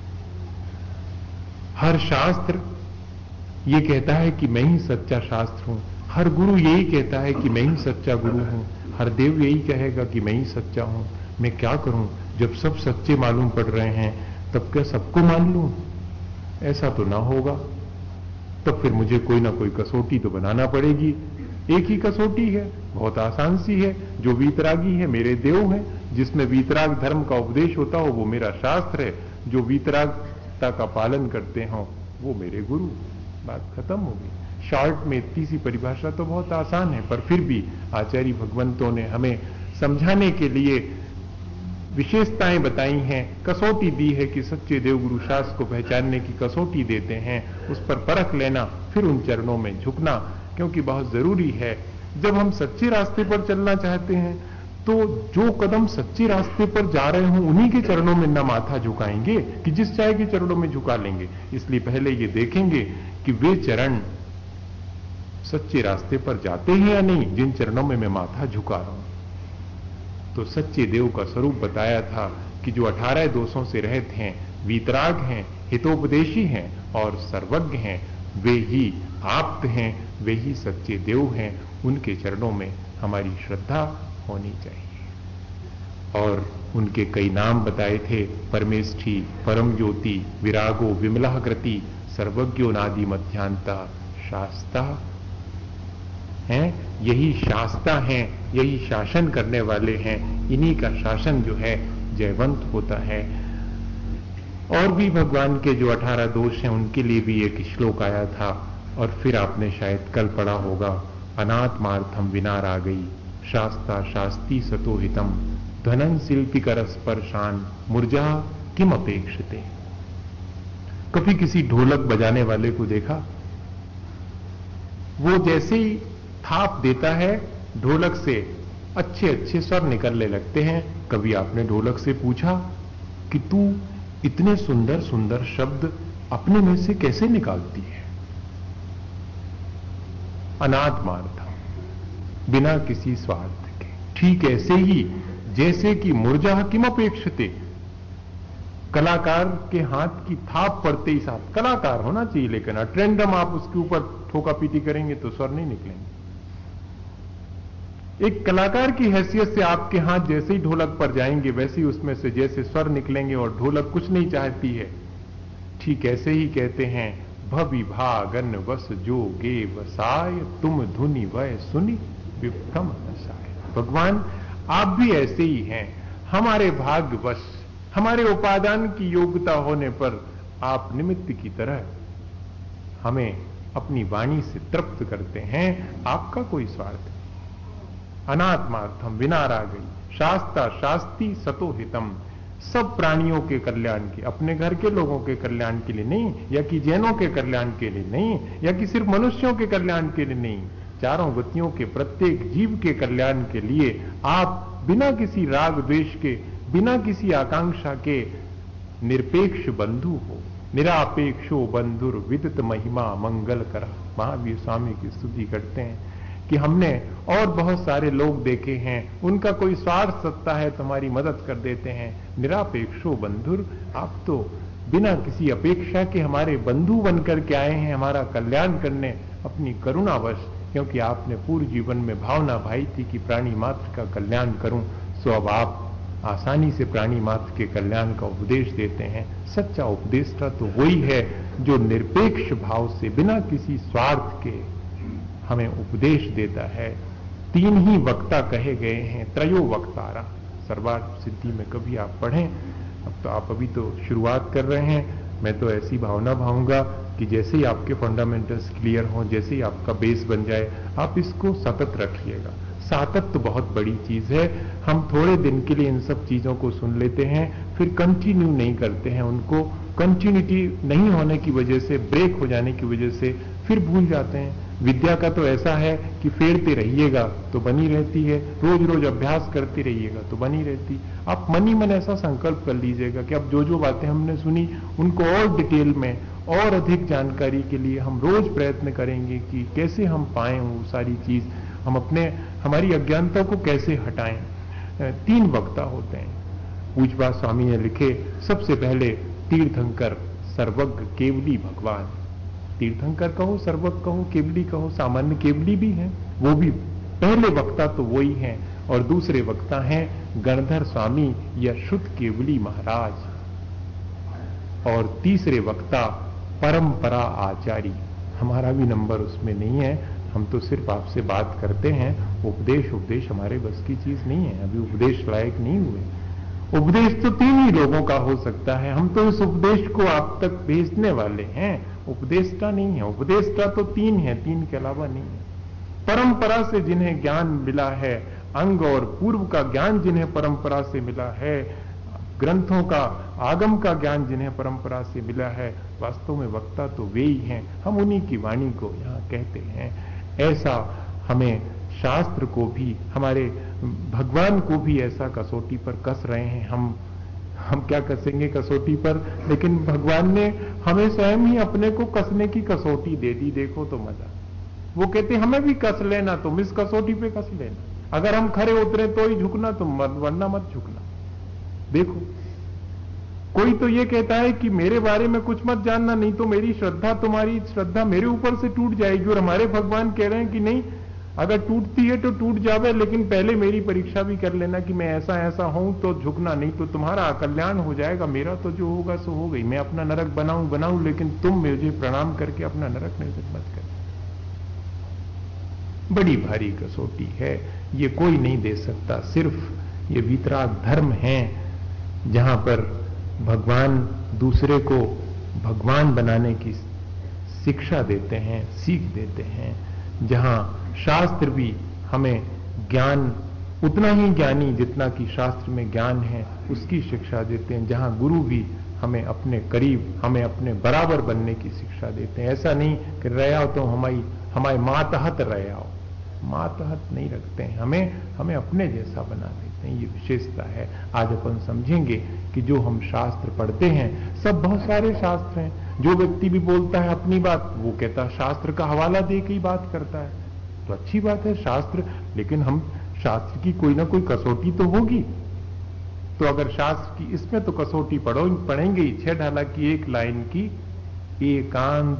हर शास्त्र ये कहता है कि मैं ही सच्चा शास्त्र हूं, हर गुरु यही कहता है कि मैं ही सच्चा गुरु हूं, हर देव यही कहेगा कि मैं ही सच्चा हूं। मैं क्या करूं, जब सब सच्चे मालूम पड़ रहे हैं तब क्या सबको मान लूं? ऐसा तो ना होगा, तब फिर मुझे कोई ना कोई कसौटी तो बनाना पड़ेगी। एक ही कसौटी है, बहुत आसान सी है, जो वीतरागी है मेरे देव हैं, जिसमें वीतराग धर्म का उपदेश होता हो वो मेरा शास्त्र है, जो वीतरागता का पालन करते हो वो मेरे गुरु। बात खत्म होगी। शॉर्ट में इतनी सी परिभाषा तो बहुत आसान है, पर फिर भी आचार्य भगवंतों ने हमें समझाने के लिए विशेषताएं बताई हैं, कसौटी दी है कि सच्चे देवगुरु शास्त्र को पहचानने की कसौटी देते हैं, उस पर परख लेना, फिर उन चरणों में झुकना, क्योंकि बहुत जरूरी है। जब हम सच्चे रास्ते पर चलना चाहते हैं तो जो कदम सच्चे रास्ते पर जा रहे हों उन्हीं के चरणों में न माथा झुकाएंगे कि जिस चाहे के चरणों में झुका लेंगे। इसलिए पहले ये देखेंगे कि वे चरण सच्चे रास्ते पर जाते हैं या नहीं, जिन चरणों में मैं माथा झुका रहा हूं। तो सच्चे देव का स्वरूप बताया था कि जो अठारह दोषों से रहित हैं, वीतराग हैं, हितोपदेशी हैं और सर्वज्ञ हैं, वे ही आप्त हैं, वे ही सच्चे देव हैं। उनके चरणों में हमारी श्रद्धा होनी चाहिए। और उनके कई नाम बताए थे, परमेष्ठी, परम ज्योति, विरागो, विमलाकृति, सर्वज्ञो नादि मध्यांता, शास्ता हैं। यही शास्ता हैं, यही शासन करने वाले हैं, इन्हीं का शासन जो है जयवंत होता है। और भी भगवान के जो अठारह दोष हैं उनके लिए भी एक श्लोक आया था, और फिर आपने शायद कल पढ़ा होगा, अनात्मार्थम विनार आ गई, शास्ता शास्ति सतोहितम, धनन शिल्पी कर स्पर्शान, मुर्जा किम अपेक्षते। कभी किसी ढोलक बजाने वाले को देखा? वो जैसे ही थाप देता है ढोलक से अच्छे अच्छे स्वर निकलने लगते हैं। कभी आपने ढोलक से पूछा कि तू इतने सुंदर सुंदर शब्द अपने में से कैसे निकालती है? अनात्मार्थम, बिना किसी स्वार्थ के, ठीक ऐसे ही जैसे कि मुर्जा किम अपेक्षते, कलाकार के हाथ की थाप पड़ते ही साथ, कलाकार होना चाहिए लेकिन अट्रेंडम आप उसके ऊपर ठोका पीटी करेंगे तो स्वर नहीं निकलेंगे। एक कलाकार की हैसियत से आपके हाथ जैसे ही ढोलक पर जाएंगे वैसे ही उसमें से जैसे स्वर निकलेंगे और ढोलक कुछ नहीं चाहती है, ठीक ऐसे ही कहते हैं भविभागन वस जोगे वसाय तुम धुनि वह सुनी विप्रम नसाय। भगवान आप भी ऐसे ही हैं, हमारे भाग्यवश हमारे उपादान की योग्यता होने पर आप निमित्त की तरह हमें अपनी वाणी से तृप्त करते हैं, आपका कोई स्वार्थ नहीं। अनात्मार्थम विनारागई शास्ता शास्ति सतो हितम, सब प्राणियों के कल्याण के, अपने घर के लोगों के कल्याण के लिए नहीं, या कि जैनों के कल्याण के लिए नहीं, या कि सिर्फ मनुष्यों के कल्याण के लिए नहीं, चारों गतियों के प्रत्येक जीव के कल्याण के लिए आप बिना किसी राग द्वेष के, बिना किसी आकांक्षा के निरपेक्ष बंधु हो। निरापेक्षो बंधुर विदित महिमा मंगल करा। महावीर स्वामी की स्तुति करते हैं कि हमने और बहुत सारे लोग देखे हैं, उनका कोई स्वार्थ सत्ता है तुम्हारी मदद कर देते हैं, निरापेक्षो बंधुर, आप तो बिना किसी अपेक्षा के हमारे बंधु बनकर के आए हैं हमारा कल्याण करने अपनी करुणावश, क्योंकि आपने पूर्व जीवन में भावना भाई थी कि प्राणी मात्र का कल्याण करूं, सो अब आप आसानी से प्राणी मात्र के कल्याण का उपदेश देते हैं। सच्चा उपदेष्टा तो वही है जो निरपेक्ष भाव से बिना किसी स्वार्थ के हमें उपदेश देता है। तीन ही वक्ता कहे गए हैं, त्रयो वक्तारा सर्वार्थ सिद्धि में कभी आप पढ़ें। अब तो आप अभी तो शुरुआत कर रहे हैं, मैं तो ऐसी भावना भाऊंगा कि जैसे ही आपके फंडामेंटल्स क्लियर हों, जैसे ही आपका बेस बन जाए, आप इसको सतत रखिएगा। सातत्य तो बहुत बड़ी चीज है। हम थोड़े दिन के लिए इन सब चीजों को सुन लेते हैं, फिर कंटिन्यू नहीं करते हैं उनको, कंटिन्यूटी नहीं होने की वजह से, ब्रेक हो जाने की वजह से फिर भूल जाते हैं। विद्या का तो ऐसा है कि फेरते रहिएगा तो बनी रहती है, रोज रोज अभ्यास करते रहिएगा तो बनी रहती। आप मन ही मन ऐसा संकल्प कर लीजिएगा कि अब जो जो बातें हमने सुनी उनको और डिटेल में और अधिक जानकारी के लिए हम रोज प्रयत्न करेंगे कि कैसे हम पाएं वो सारी चीज, हम अपने हमारी अज्ञानता को कैसे हटाएं। तीन वक्ता होते हैं, पूज्यपाद स्वामी ने लिखे, सबसे पहले तीर्थंकर सर्वज्ञ केवली भगवान। तीर्थंकर कहो, सर्वज्ञ कहो, केवली कहो, सामान्य केवली भी हैं, वो भी पहले वक्ता तो वही हैं, और दूसरे वक्ता हैं गणधर स्वामी या शुद्ध केवली महाराज, और तीसरे वक्ता परंपरा आचार्य। हमारा भी नंबर उसमें नहीं है, हम तो सिर्फ आपसे बात करते हैं, उपदेश उपदेश हमारे बस की चीज नहीं है, अभी उपदेश लायक नहीं हुए। उपदेश तो तीन ही लोगों का हो सकता है, हम तो इस उपदेश को आप तक भेजने वाले हैं, उपदेष्टा नहीं है। उपदेष्टा तो तीन है, तीन के अलावा नहीं है। परंपरा से जिन्हें ज्ञान मिला है, अंग और पूर्व का ज्ञान जिन्हें परंपरा से मिला है, ग्रंथों का आगम का ज्ञान जिन्हें परंपरा से मिला है, वास्तव में वक्ता तो वे ही हैं, हम उन्हीं की वाणी को यहां कहते हैं। ऐसा हमें शास्त्र को भी, हमारे भगवान को भी ऐसा कसौटी पर कस रहे हैं। हम हम क्या कसेंगे कसौटी पर, लेकिन भगवान ने हमें स्वयं ही अपने को कसने की कसौटी दे दी। देखो तो मजा, वो कहते हमें भी कस लेना, तुम इस कसौटी पे कस लेना, अगर हम खरे उतरे तो ही झुकना, तुम वरना मत झुकना। देखो, कोई तो ये कहता है कि मेरे बारे में कुछ मत जानना, नहीं तो मेरी श्रद्धा, तुम्हारी श्रद्धा मेरे ऊपर से टूट जाएगी। और हमारे भगवान कह रहे हैं कि नहीं, अगर टूटती है तो टूट जावे, लेकिन पहले मेरी परीक्षा भी कर लेना कि मैं ऐसा ऐसा हूं तो झुकना, नहीं तो तुम्हारा अकल्याण हो जाएगा, मेरा तो जो होगा सो हो गई, मैं अपना नरक बनाऊं बनाऊं, लेकिन तुम मुझे प्रणाम करके अपना नरक निर्मित मत कर। बड़ी भारी कसौटी है, ये कोई नहीं दे सकता, सिर्फ ये वीतराग धर्म है जहां पर भगवान दूसरे को भगवान बनाने की शिक्षा देते हैं, सीख देते हैं, जहां शास्त्र भी हमें ज्ञान, उतना ही ज्ञानी जितना कि शास्त्र में ज्ञान है उसकी शिक्षा देते हैं, जहां गुरु भी हमें अपने करीब, हमें अपने बराबर बनने की शिक्षा देते हैं। ऐसा नहीं कि रहे तो हमारी हमारे मातहत रहे आओ, मातहत नहीं रखते हैं, हमें हमें अपने जैसा बना देते हैं, ये विशेषता है। आज अपन समझेंगे कि जो हम शास्त्र पढ़ते हैं, सब बहुत सारे शास्त्र हैं। जो व्यक्ति भी बोलता है अपनी बात, वो कहता है शास्त्र का हवाला दे के ही बात करता है, तो अच्छी बात है शास्त्र, लेकिन हम शास्त्र की कोई ना कोई कसौटी तो होगी। तो अगर शास्त्र की इसमें तो कसौटी पढ़ो पढ़ेंगे ही, छह ढाला की एक लाइन की,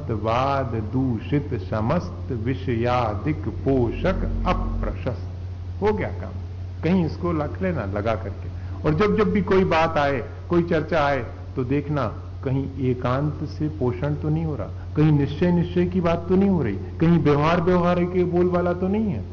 एकांतवाद दूषित समस्त विषयादिक पोषक अप्रशस्त। हो गया काम, कहीं इसको रख लेना लगा करके। और जब जब भी कोई बात आए, कोई चर्चा आए, तो देखना कहीं एकांत से पोषण तो नहीं हो रहा, कहीं निश्चय निश्चय की बात तो नहीं हो रही, कहीं व्यवहार व्यवहार के बोलबाला तो नहीं है।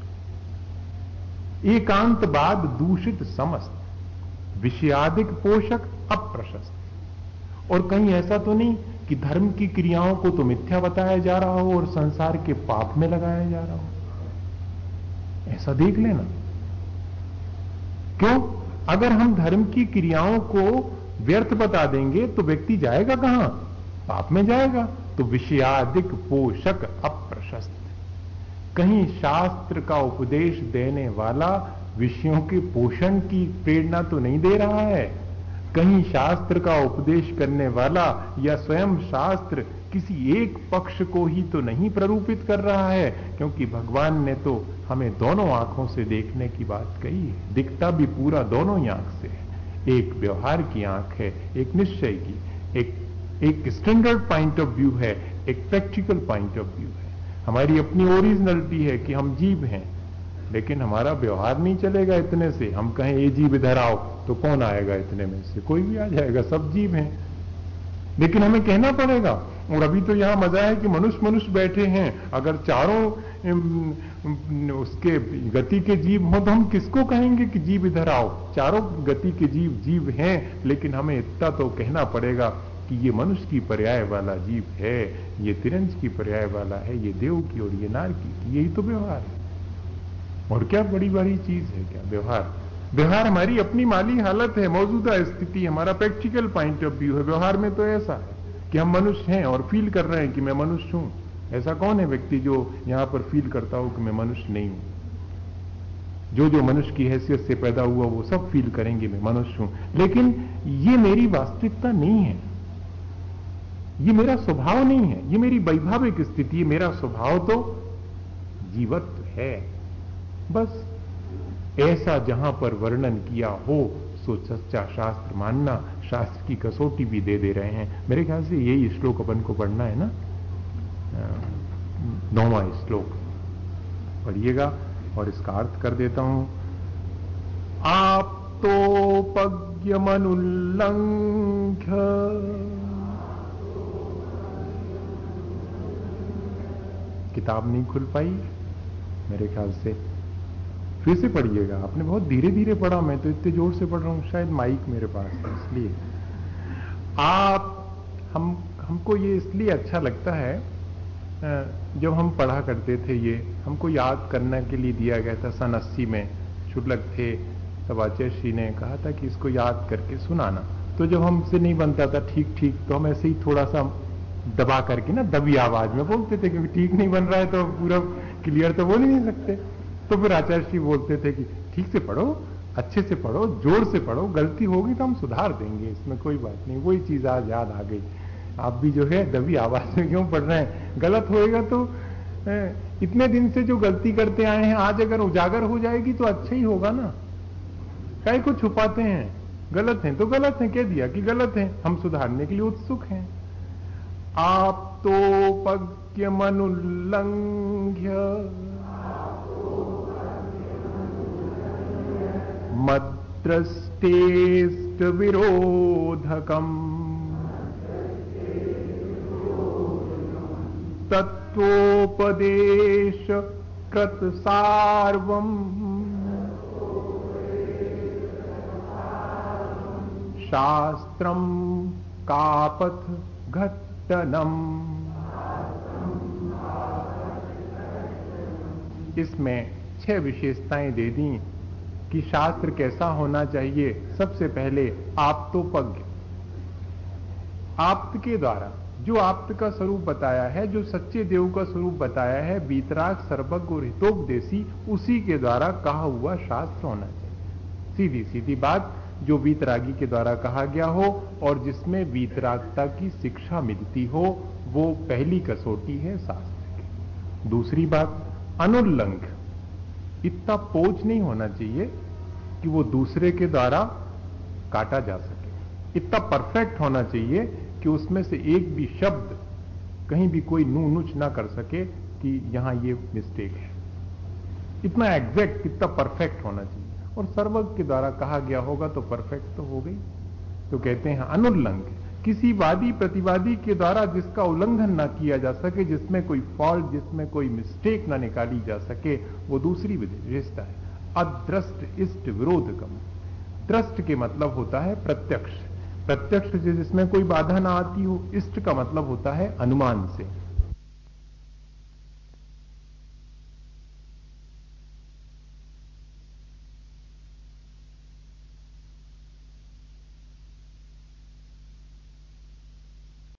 एकांतवाद दूषित समस्त, विषयादिक पोषक अप्रशस्त। और कहीं ऐसा तो नहीं कि धर्म की क्रियाओं को तो मिथ्या बताया जा रहा हो और संसार के पाप में लगाया जा रहा हो। ऐसा देख लेना। क्यों? अगर हम धर्म की क्रियाओं को व्यर्थ बता देंगे तो व्यक्ति जाएगा कहां? पाप में जाएगा। तो विषयादिक पोषक अप्रशस्त, कहीं शास्त्र का उपदेश देने वाला विषयों के पोषण की प्रेरणा तो नहीं दे रहा है, कहीं शास्त्र का उपदेश करने वाला या स्वयं शास्त्र किसी एक पक्ष को ही तो नहीं प्ररूपित कर रहा है। क्योंकि भगवान ने तो हमें दोनों आंखों से देखने की बात कही है, दिखता भी पूरा दोनों ही आंख से है। एक व्यवहार की आंख है, एक निश्चय की, एक एक स्टैंडर्ड पॉइंट ऑफ व्यू है, एक प्रैक्टिकल पॉइंट ऑफ व्यू है। हमारी अपनी ओरिजिनलिटी है कि हम जीव हैं, लेकिन हमारा व्यवहार नहीं चलेगा इतने से। हम कहें ये जीव इधर आओ तो कौन आएगा? इतने में से कोई भी आ जाएगा, सब जीव हैं। लेकिन हमें कहना पड़ेगा। और अभी तो यहां मजा है कि मनुष्य मनुष्य बैठे हैं, अगर चारों उसके गति के जीव हों तो हम किसको कहेंगे कि जीव इधर आओ? चारों गति के जीव जीव हैं, लेकिन हमें इतना तो कहना पड़ेगा कि ये मनुष्य की पर्याय वाला जीव है, ये तिरंज की पर्याय वाला है, ये देव की और ये नार की। यही तो व्यवहार है। और क्या बड़ी बड़ी चीज है क्या व्यवहार? व्यवहार हमारी अपनी माली हालत है, मौजूदा स्थिति, हमारा प्रैक्टिकल पॉइंट ऑफ व्यू है। व्यवहार में तो ऐसा है कि हम मनुष्य हैं और फील कर रहे हैं कि मैं मनुष्य हूं। ऐसा कौन है व्यक्ति जो यहां पर फील करता हो कि मैं मनुष्य नहीं हूं? जो जो मनुष्य की हैसियत से पैदा हुआ वो सब फील करेंगे मैं मनुष्य हूं। लेकिन ये मेरी वास्तविकता नहीं है, ये मेरा स्वभाव नहीं है, ये मेरी वैभाविक स्थिति है। मेरा स्वभाव तो जीवत्व है। बस ऐसा जहां पर वर्णन किया हो सो सच्चा शास्त्र मानना। शास्त्र की कसौटी भी दे दे रहे हैं। मेरे ख्याल से यही श्लोक अपन को पढ़ना है ना, नौवां श्लोक पढ़िएगा और इसका अर्थ कर देता हूं। आप तो पज्ञमनुल्लंघ्य किताब नहीं खुल पाई मेरे ख्याल से, फिर से पढ़िएगा। आपने बहुत धीरे धीरे पढ़ा, मैं तो इतने जोर से पढ़ रहा हूं, शायद माइक मेरे पास है इसलिए। आप हम हमको ये इसलिए अच्छा लगता है, जब हम पढ़ा करते थे ये हमको याद करने के लिए दिया गया था। सन अस्सी में शुक्लक थे, तब आचार्य श्री ने कहा था कि इसको याद करके सुनाना। तो जब हमसे नहीं बनता था ठीक ठीक तो हम ऐसे ही थोड़ा सा दबा करके ना दबी आवाज में बोलते थे, क्योंकि ठीक नहीं बन रहा है तो पूरा क्लियर तो बोल ही नहीं सकते। तो फिर आचार्य श्री बोलते थे कि ठीक से पढ़ो, अच्छे से पढ़ो, जोर से पढ़ो, गलती होगी तो हम सुधार देंगे, इसमें कोई बात नहीं। वही चीज आज याद आ गई। आप भी जो है दबी आवाज में क्यों पढ़ रहे हैं? गलत होएगा तो इतने दिन से जो गलती करते आए हैं आज अगर उजागर हो जाएगी तो अच्छा ही होगा ना। काहे को छुपाते हैं? गलत है तो गलत है, कह दिया कि गलत है, हम सुधारने के लिए उत्सुक हैं। आप तो पज्ञमनुल्लंघ्य मद्द्रष्टेष्ट विरोधकम् तत्वोपदेश कृत सार्वम् शास्त्रम कापथ घट्टनम। इसमें छह विशेषताएं दे दी कि शास्त्र कैसा होना चाहिए। सबसे पहले आप्तोपज्ञ, आप्त के द्वारा जो आप्त का स्वरूप बताया है, जो सच्चे देव का स्वरूप बताया है, वीतराग सर्वज्ञ और हितोपदेशी, उसी के द्वारा कहा हुआ शास्त्र होना चाहिए। सीधी सीधी बात, जो वीतरागी के द्वारा कहा गया हो और जिसमें वीतरागता की शिक्षा मिलती हो, वो पहली कसौटी है शास्त्र की। दूसरी बात, अनुल्लंघ, इतना पोच नहीं होना चाहिए कि वो दूसरे के द्वारा काटा जा सके। इतना परफेक्ट होना चाहिए कि उसमें से एक भी शब्द कहीं भी कोई नू नुच ना कर सके कि यहां ये मिस्टेक है। कितना एग्जैक्ट, कितना परफेक्ट होना चाहिए। और सर्वज्ञ के द्वारा कहा गया होगा तो परफेक्ट तो हो गई। तो कहते हैं अनुल्लंघ, किसी वादी प्रतिवादी के द्वारा जिसका उल्लंघन ना किया जा सके, जिसमें कोई फॉल्ट, जिसमें कोई मिस्टेक ना निकाली जा सके, वो दूसरी विशेषता है। अदृष्ट इष्ट विरोधकम। दृष्ट के मतलब होता है प्रत्यक्ष, प्रत्यक्ष से जिसमें कोई बाधा ना आती हो। इष्ट का मतलब होता है अनुमान से।